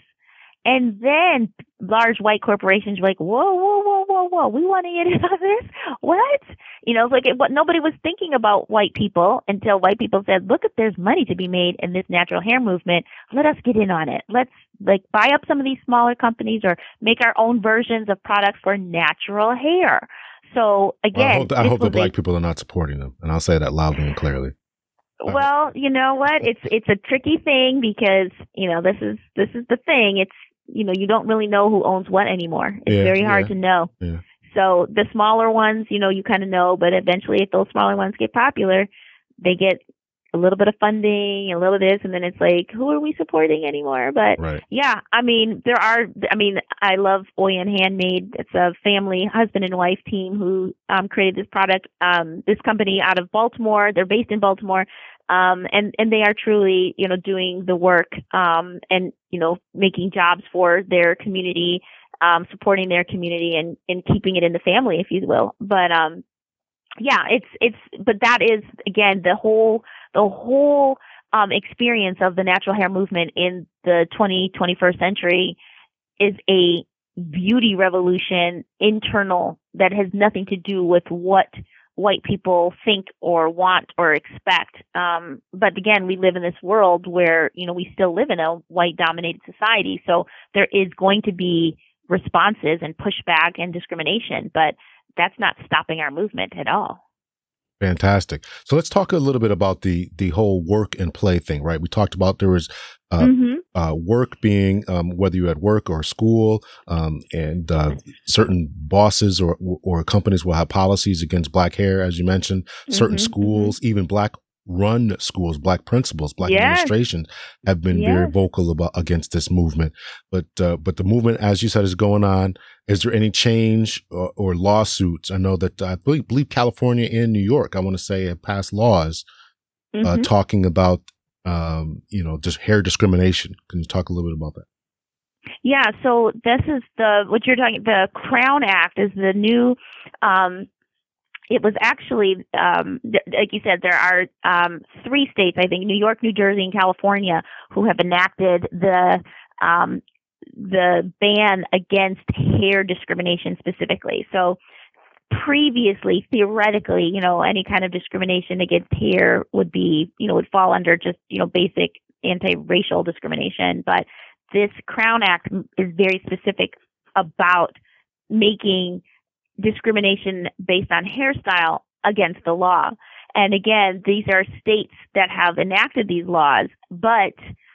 And then large white corporations were like, whoa, whoa, whoa, whoa, whoa, we want to get in on this? What? You know, it's like it, what nobody was thinking about white people until white people said, look, if there's money to be made in this natural hair movement, let us get in on it. Let's like buy up some of these smaller companies or make our own versions of products for natural hair. So again, I hope, I hope the Black a, people are not supporting them. And I'll say that loudly and clearly. Well, you know what? It's it's a tricky thing because, you know, this is this is the thing. It's, you know, you don't really know who owns what anymore. It's yeah, very hard yeah, to know. Yeah. So the smaller ones, you know, you kind of know, but eventually if those smaller ones get popular, they get a little bit of funding, a little of this, and then it's like, who are we supporting anymore? But right. yeah, I mean, there are, I mean, I love Oyan Handmade. It's a family husband and wife team who um, created this product, um, this company out of Baltimore. They're based in Baltimore. Um, and, and they are truly, you know, doing the work, um, and, you know, making jobs for their community, um, supporting their community and, and keeping it in the family, if you will. But, um, yeah, it's, it's, but that is, again, the whole, the whole, um, experience of the natural hair movement in the twentieth, twenty-first century is a beauty revolution internal that has nothing to do with what white people think or want or expect. Um, but again, we live in this world where, you know, we still live in a white dominated society. So there is going to be responses and pushback and discrimination, but that's not stopping our movement at all. Fantastic. So let's talk a little bit about the the whole work and play thing, right? We talked about there was uh, mm-hmm. uh, work being um, whether you're at work or school, um, and uh, certain bosses or or companies will have policies against black hair, as you mentioned. Certain mm-hmm. schools, mm-hmm. even black run schools, black principals, black yes. administrations have been yes. very vocal about against this movement. But uh, but the movement, as you said, is going on. Is there any change or, or lawsuits? I know that I believe, believe California and New York, I want to say, have passed laws mm-hmm. uh, talking about um, you know just hair discrimination. Can you talk a little bit about that? Yeah. So this is the what you're talking. The Crown Act is the new. Um, It was actually, um, th- like you said, there are um, three states, I think, New York, New Jersey, and California, who have enacted the um, the ban against hair discrimination specifically. So previously, theoretically, you know, any kind of discrimination against hair would be, you know, would fall under just, you know, basic anti-racial discrimination. But this Crown Act is very specific about making discrimination based on hairstyle against the law. And again, these are states that have enacted these laws, but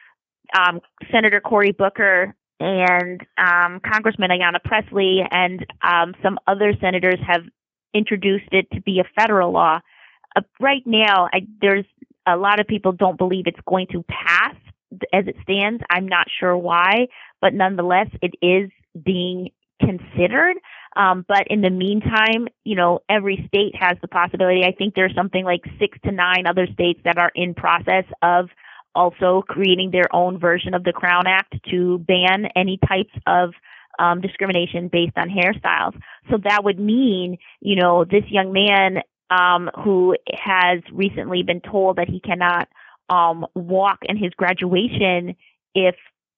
um, Senator Cory Booker and um, Congressman Ayanna Pressley and um, some other senators have introduced it to be a federal law. Uh, right now, I, there's a lot of people don't believe it's going to pass as it stands. I'm not sure why, but nonetheless, it is being considered. Um, but in the meantime, you know, every state has the possibility. I think there's something like six to nine other states that are in process of also creating their own version of the Crown Act to ban any types of um, discrimination based on hairstyles. So that would mean, you know, this young man um, who has recently been told that he cannot um, walk in his graduation if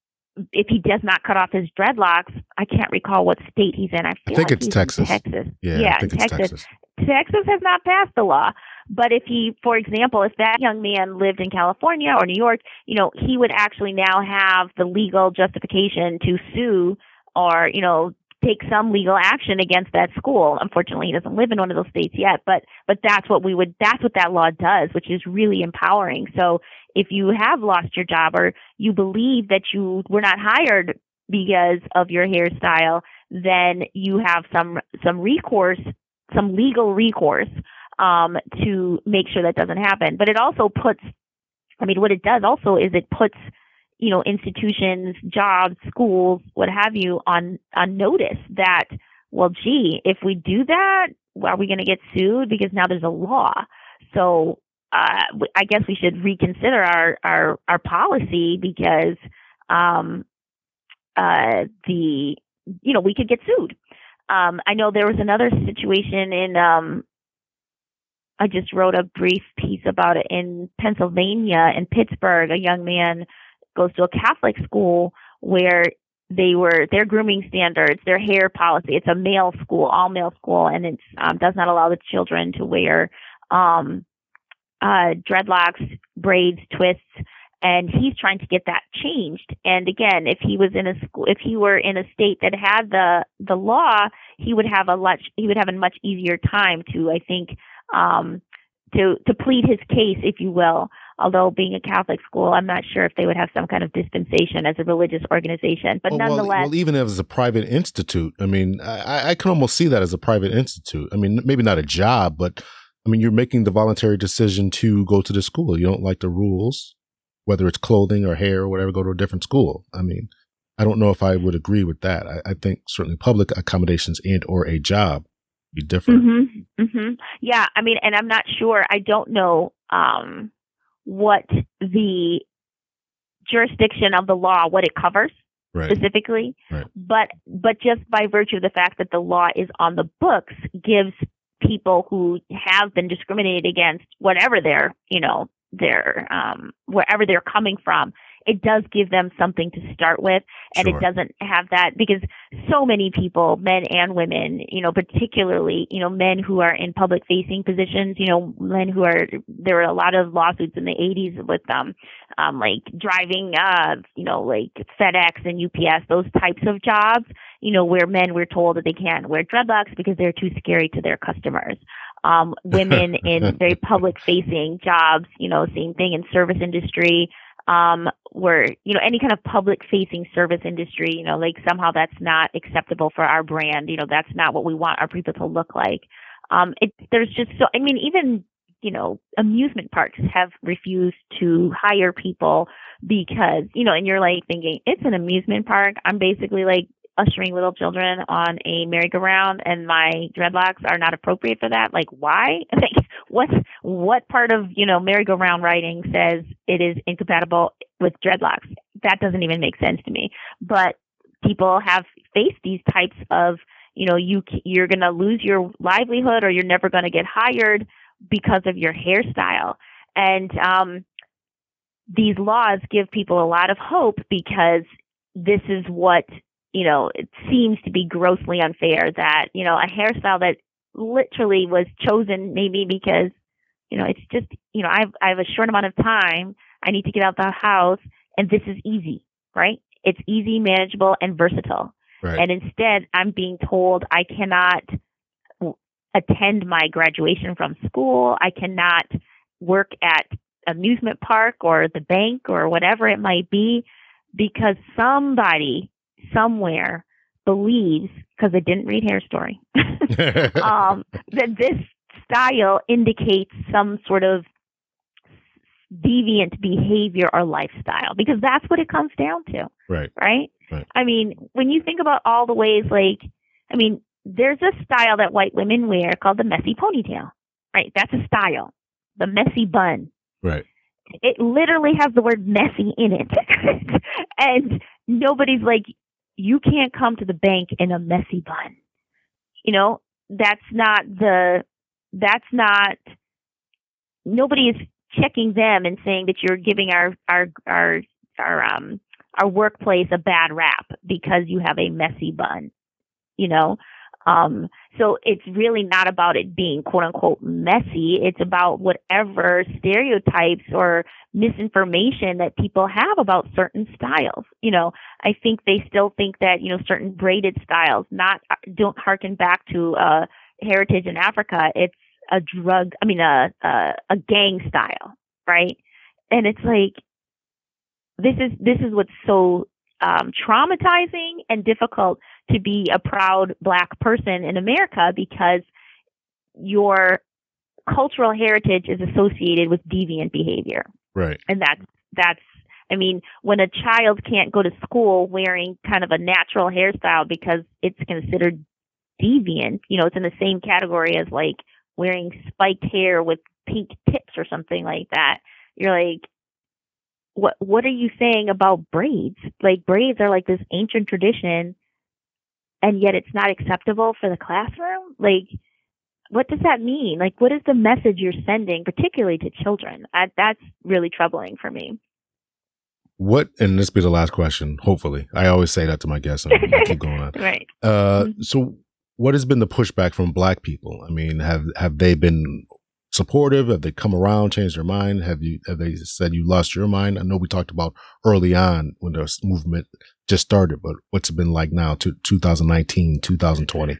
if he does not cut off his dreadlocks. I can't recall what state he's in. I, feel I think like it's he's Texas. In Texas. Yeah, yeah I think in it's Texas. Texas. Texas has not passed the law. But if he, for example, if that young man lived in California or New York, you know, he would actually now have the legal justification to sue or, you know, take some legal action against that school. Unfortunately, he doesn't live in one of those states yet, but but that's what we would that's what that law does, which is really empowering. So if you have lost your job or you believe that you were not hired because of your hairstyle, then you have some some recourse, some legal recourse um, to make sure that doesn't happen. But it also puts, I mean, what it does also is it puts, you know, institutions, jobs, schools, what have you, on on notice that, well, gee, if we do that, are we going to get sued? Because now there's a law. So uh, I guess we should reconsider our our, our policy because um, uh, the you know we could get sued. Um, I know there was another situation in. Um, I just wrote a brief piece about it in Pennsylvania, in Pittsburgh. A young man goes to a Catholic school where they were their grooming standards, their hair policy. It's a male school, all male school, and it um, does not allow the children to wear um, uh, dreadlocks, braids, twists. And he's trying to get that changed. And again, if he was in a school, if he were in a state that had the the law, he would have a much he would have a much easier time to, I think, um, to to plead his case, if you will. Although being a Catholic school, I'm not sure if they would have some kind of dispensation as a religious organization. But well, nonetheless, well, well, even as a private institute, I mean, I, I can almost see that as a private institute. I mean, maybe not a job, but I mean, you're making the voluntary decision to go to the school. You don't like the rules, whether it's clothing or hair or whatever, go to a different school. I mean, I don't know if I would agree with that. I, I think certainly public accommodations and or a job be different. Mm-hmm, mm-hmm. Yeah, I mean, and I'm not sure. I don't know um, what the jurisdiction of the law, what it covers right. specifically. Right. But but just by virtue of the fact that the law is on the books gives people who have been discriminated against, whatever their, you know, their um, wherever they're coming from, it does give them something to start with, and sure. it doesn't have that because so many people, men and women, you know, particularly, you know, men who are in public facing positions, you know, men who are, there were a lot of lawsuits in the eighties with them, um, like driving, uh, you know, like FedEx and U P S, those types of jobs, you know, where men were told that they can't wear dreadlocks because they're too scary to their customers. Um, women in very public-facing jobs, you know, same thing in service industry, um, where, you know, any kind of public-facing service industry, you know, like somehow that's not acceptable for our brand. You know, that's not what we want our people to look like. Um, it, there's just so, I mean, even, you know, amusement parks have refused to hire people because, you know, and you're like thinking, it's an amusement park. I'm basically like ushering little children on a merry-go-round and my dreadlocks are not appropriate for that. Like, why? Like, what, what part of, you know, merry-go-round riding says it is incompatible with dreadlocks? That doesn't even make sense to me. But people have faced these types of, you know, you, you're going to lose your livelihood or you're never going to get hired because of your hairstyle. And um, these laws give people a lot of hope because this is what, you know, it seems to be grossly unfair that, you know, a hairstyle that literally was chosen maybe because, you know, it's just, you know, I've, I have a short amount of time. I need to get out the house and this is easy, right? It's easy, manageable, and versatile. Right. And instead I'm being told I cannot attend my graduation from school. I cannot work at amusement park or the bank or whatever it might be because somebody somewhere believes, because I didn't read Hair Story, um, that this style indicates some sort of deviant behavior or lifestyle, because that's what it comes down to. Right. Right? Right. I mean, when you think about all the ways, like, I mean, there's a style that white women wear called the messy ponytail, right? That's a style. The messy bun. Right. It literally has the word messy in it. And nobody's like, you can't come to the bank in a messy bun. You know, that's not the, that's not, nobody is checking them and saying that you're giving our, our, our, our, um, our workplace a bad rap because you have a messy bun, you know? Um, so it's really not about it being quote unquote messy. It's about whatever stereotypes or misinformation that people have about certain styles. You know, I think they still think that, you know, certain braided styles not, don't harken back to, uh, heritage in Africa. It's a drug, I mean, a, a, a gang style, right? And it's like, this is, this is what's so Um, traumatizing and difficult to be a proud Black person in America, because your cultural heritage is associated with deviant behavior. Right. And that's, that's, I mean, when a child can't go to school wearing kind of a natural hairstyle because it's considered deviant, you know, it's in the same category as like wearing spiked hair with pink tips or something like that. You're like, What what are you saying about braids? Like, braids are like this ancient tradition, and yet it's not acceptable for the classroom? Like, what does that mean? Like, what is the message you're sending, particularly to children? I, that's really troubling for me. What, and this will be the last question, hopefully. I always say that to my guests, and I keep going on. Right. Uh, mm-hmm. So what has been the pushback from Black people? I mean, have have they been supportive? Have they come around, changed their mind? Have you, have they said you lost your mind? I know we talked about early on when the movement just started, but what's it been like now to two thousand nineteen, two thousand twenty?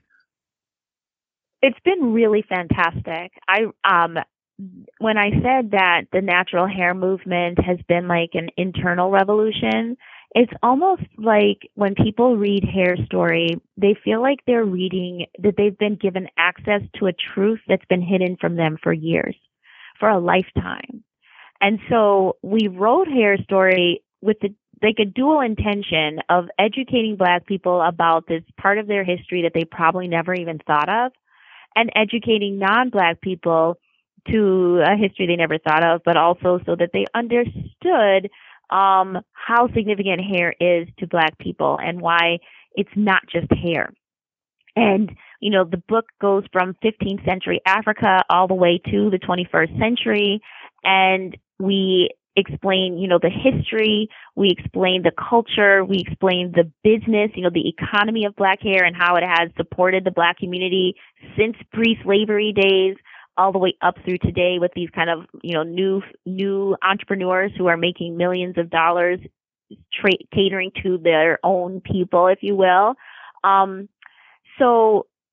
It's been really fantastic. I, um, when I said that the natural hair movement has been like an internal revolution, it's almost like when people read Hair Story, they feel like they're reading, that they've been given access to a truth that's been hidden from them for years, for a lifetime. And so we wrote Hair Story with the, like a dual intention of educating Black people about this part of their history that they probably never even thought of, and educating non-Black people to a history they never thought of, but also so that they understood um, how significant hair is to Black people and why it's not just hair. And, you know, the book goes from fifteenth century Africa all the way to the twenty-first century. And we explain, you know, the history, we explain the culture, we explain the business, you know, the economy of Black hair and how it has supported the Black community since pre-slavery days, all the way up through today with these kind of, you know, new new entrepreneurs who are making millions of dollars tra- catering to their own people, if you will. Um, so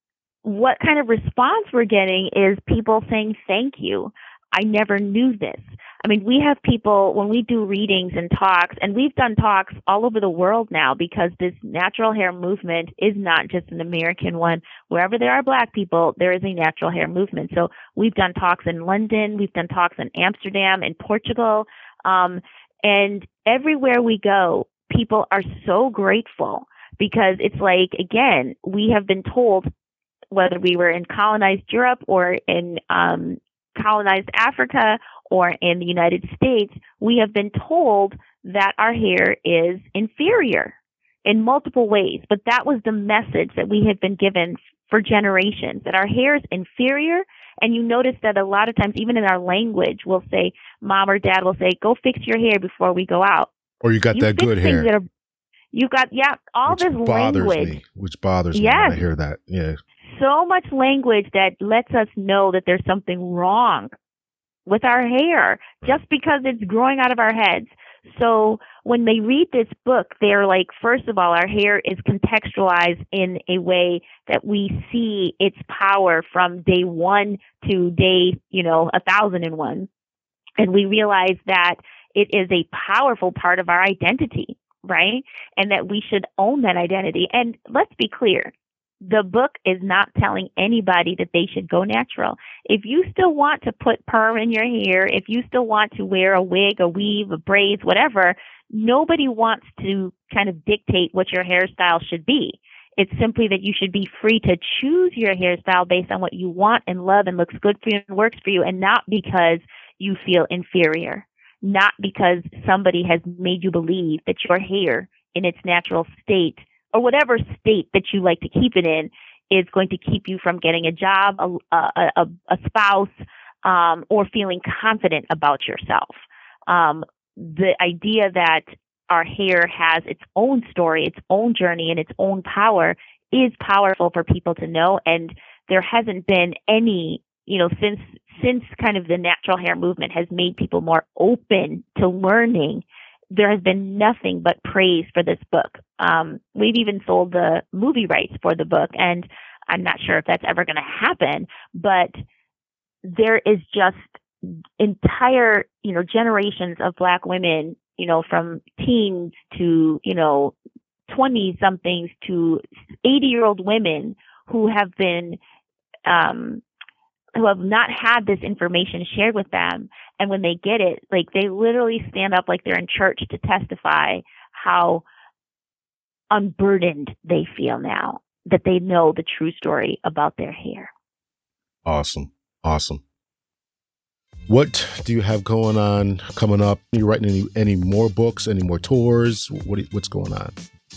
what kind of response we're getting is people saying, thank you. I never knew this. I mean, we have people, when we do readings and talks, and we've done talks all over the world now because this natural hair movement is not just an American one. Wherever there are Black people, there is a natural hair movement. So we've done talks in London, we've done talks in Amsterdam, in Portugal, um, and everywhere we go, people are so grateful because it's like, again, we have been told, whether we were in colonized Europe or in um, colonized Africa or in the United States, we have been told that our hair is inferior in multiple ways. But that was the message that we have been given for generations, that our hair is inferior. And you notice that a lot of times, even in our language, we'll say, mom or dad will say, go fix your hair before we go out. Or you got you that good hair. That are, you got, yeah, all which this bothers language. Me, which bothers yes. me when I hear that. Yeah. So much language that lets us know that there's something wrong with our hair just because it's growing out of our heads. So when they read this book, they're like, first of all, our hair is contextualized in a way that we see its power from day one to day, you know, a thousand and one. And we realize that it is a powerful part of our identity, right? And that we should own that identity. And let's be clear. The book is not telling anybody that they should go natural. If you still want to put perm in your hair, if you still want to wear a wig, a weave, a braids, whatever, nobody wants to kind of dictate what your hairstyle should be. It's simply that you should be free to choose your hairstyle based on what you want and love and looks good for you and works for you, and not because you feel inferior, not because somebody has made you believe that your hair in its natural state, or whatever state that you like to keep it in, is going to keep you from getting a job, a, a, a, a spouse, um, or feeling confident about yourself. Um, the idea that our hair has its own story, its own journey, and its own power is powerful for people to know. And there hasn't been any, you know, since since kind of the natural hair movement has made people more open to learning, there has been nothing but praise for this book. Um, we've even sold the movie rights for the book, and I'm not sure if that's ever going to happen, but there is just entire, you know, generations of Black women, you know, from teens to, you know, twenty-somethings to eighty-year-old women who have been, um, who have not had this information shared with them. And when they get it, like, they literally stand up like they're in church to testify how unburdened they feel now that they know the true story about their hair. Awesome. Awesome. What do you have going on coming up? Are you writing any, any more books, any more tours? What what's going on?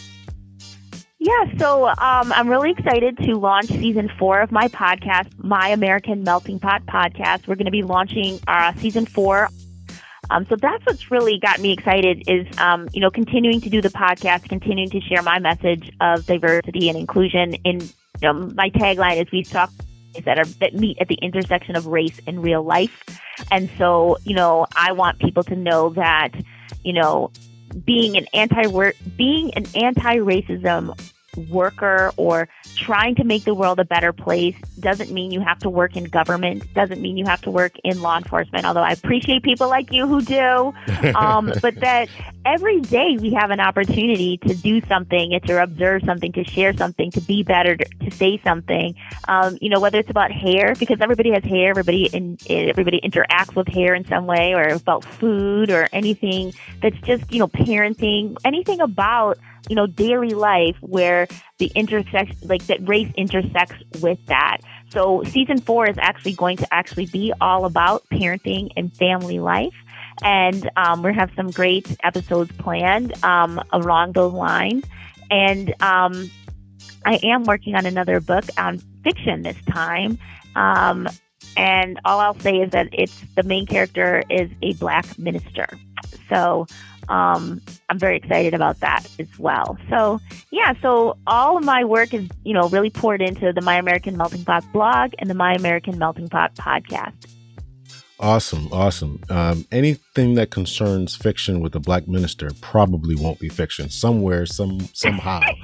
Yeah, so um, I'm really excited to launch season four of my podcast, My American Melting Pot Podcast. We're going to be launching uh, season four. Um, so that's what's really got me excited is, um, you know, continuing to do the podcast, continuing to share my message of diversity and inclusion. In you know, my tagline is we talk that are that meet at the intersection of race and real life. And so, you know, I want people to know that, you know, being an anti being an anti-racism worker or trying to make the world a better place doesn't mean you have to work in government, doesn't mean you have to work in law enforcement, although I appreciate people like you who do. Um, but that every day we have an opportunity to do something, and to observe something, to share something, to be better, to, to say something. Um, you know, whether it's about hair, because everybody has hair, everybody in, everybody interacts with hair in some way, or about food, or anything that's just, you know, parenting, anything about, you know, daily life where the intersection, like that race intersects with that. So season four is actually going to actually be all about parenting and family life. And um, we have some great episodes planned um, along those lines. And um, I am working on another book on fiction this time. Um, and all I'll say is that it's the main character is a Black minister. So um, I'm very excited about that as well. So yeah, so all of my work is, you know, really poured into the My American Melting Pot blog and the My American Melting Pot podcast. Awesome. Awesome. Um, anything that concerns fiction with a Black minister probably won't be fiction somewhere, some, somehow.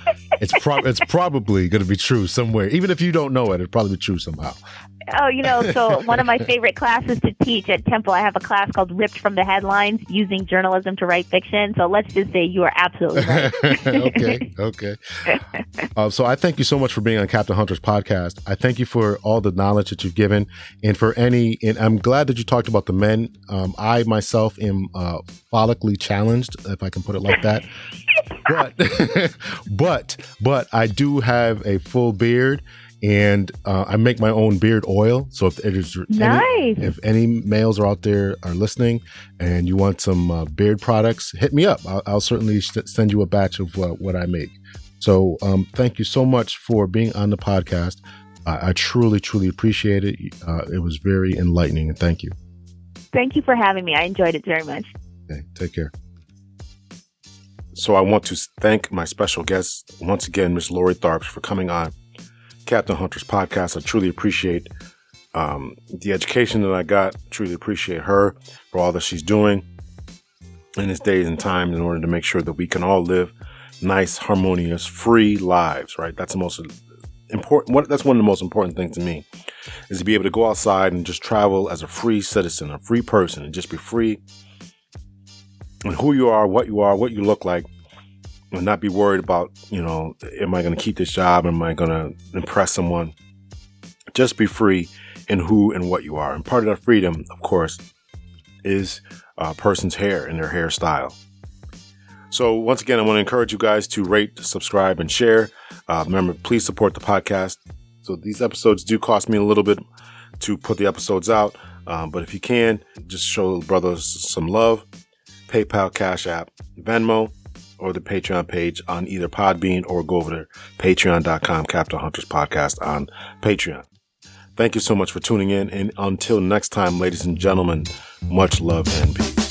it's, pro- it's probably going to be true somewhere. Even if you don't know it, it'll probably be true somehow. Oh, you know, so one of my favorite classes to teach at Temple, I have a class called Ripped from the Headlines, Using Journalism to Write Fiction. So let's just say you are absolutely right. okay, okay. Uh, so I thank you so much for being on Captain Hunter's podcast. I thank you for all the knowledge that you've given. And for any, and I'm glad that you talked about the men. Um, I myself am uh, follically challenged, if I can put it like that. But, but, but I do have a full beard. And uh, I make my own beard oil. So if there's nice. any, if any males are out there are listening and you want some uh, beard products, hit me up. I'll, I'll certainly sh- send you a batch of uh, what I make. So um, thank you so much for being on the podcast. I, I truly, truly appreciate it. Uh, it was very enlightening, and thank you. Thank you for having me. I enjoyed it very much. Okay, take care. So I want to thank my special guest once again, Miss Lori Tharps, for coming on Captain Hunter's podcast. I truly appreciate um, the education that I got. Truly appreciate her for all that she's doing in this days and times in order to make sure that we can all live nice, harmonious, free lives, right? That's the most important. What, that's one of the most important things to me, is to be able to go outside and just travel as a free citizen, a free person, and just be free in who you are, what you are, what you look like, and not be worried about, you know, am I going to keep this job? Am I going to impress someone? Just be free in who and what you are. And part of that freedom, of course, is a person's hair and their hairstyle. So once again, I want to encourage you guys to rate, subscribe, and share. Uh, remember, please support the podcast. So these episodes do cost me a little bit to put the episodes out. Um, but if you can, just show brothers some love. PayPal, Cash App, Venmo, or the Patreon page on either Podbean, or go over to patreon dot com, Captain Hunter's podcast on Patreon. Thank you so much for tuning in. And until next time, ladies and gentlemen, much love and peace.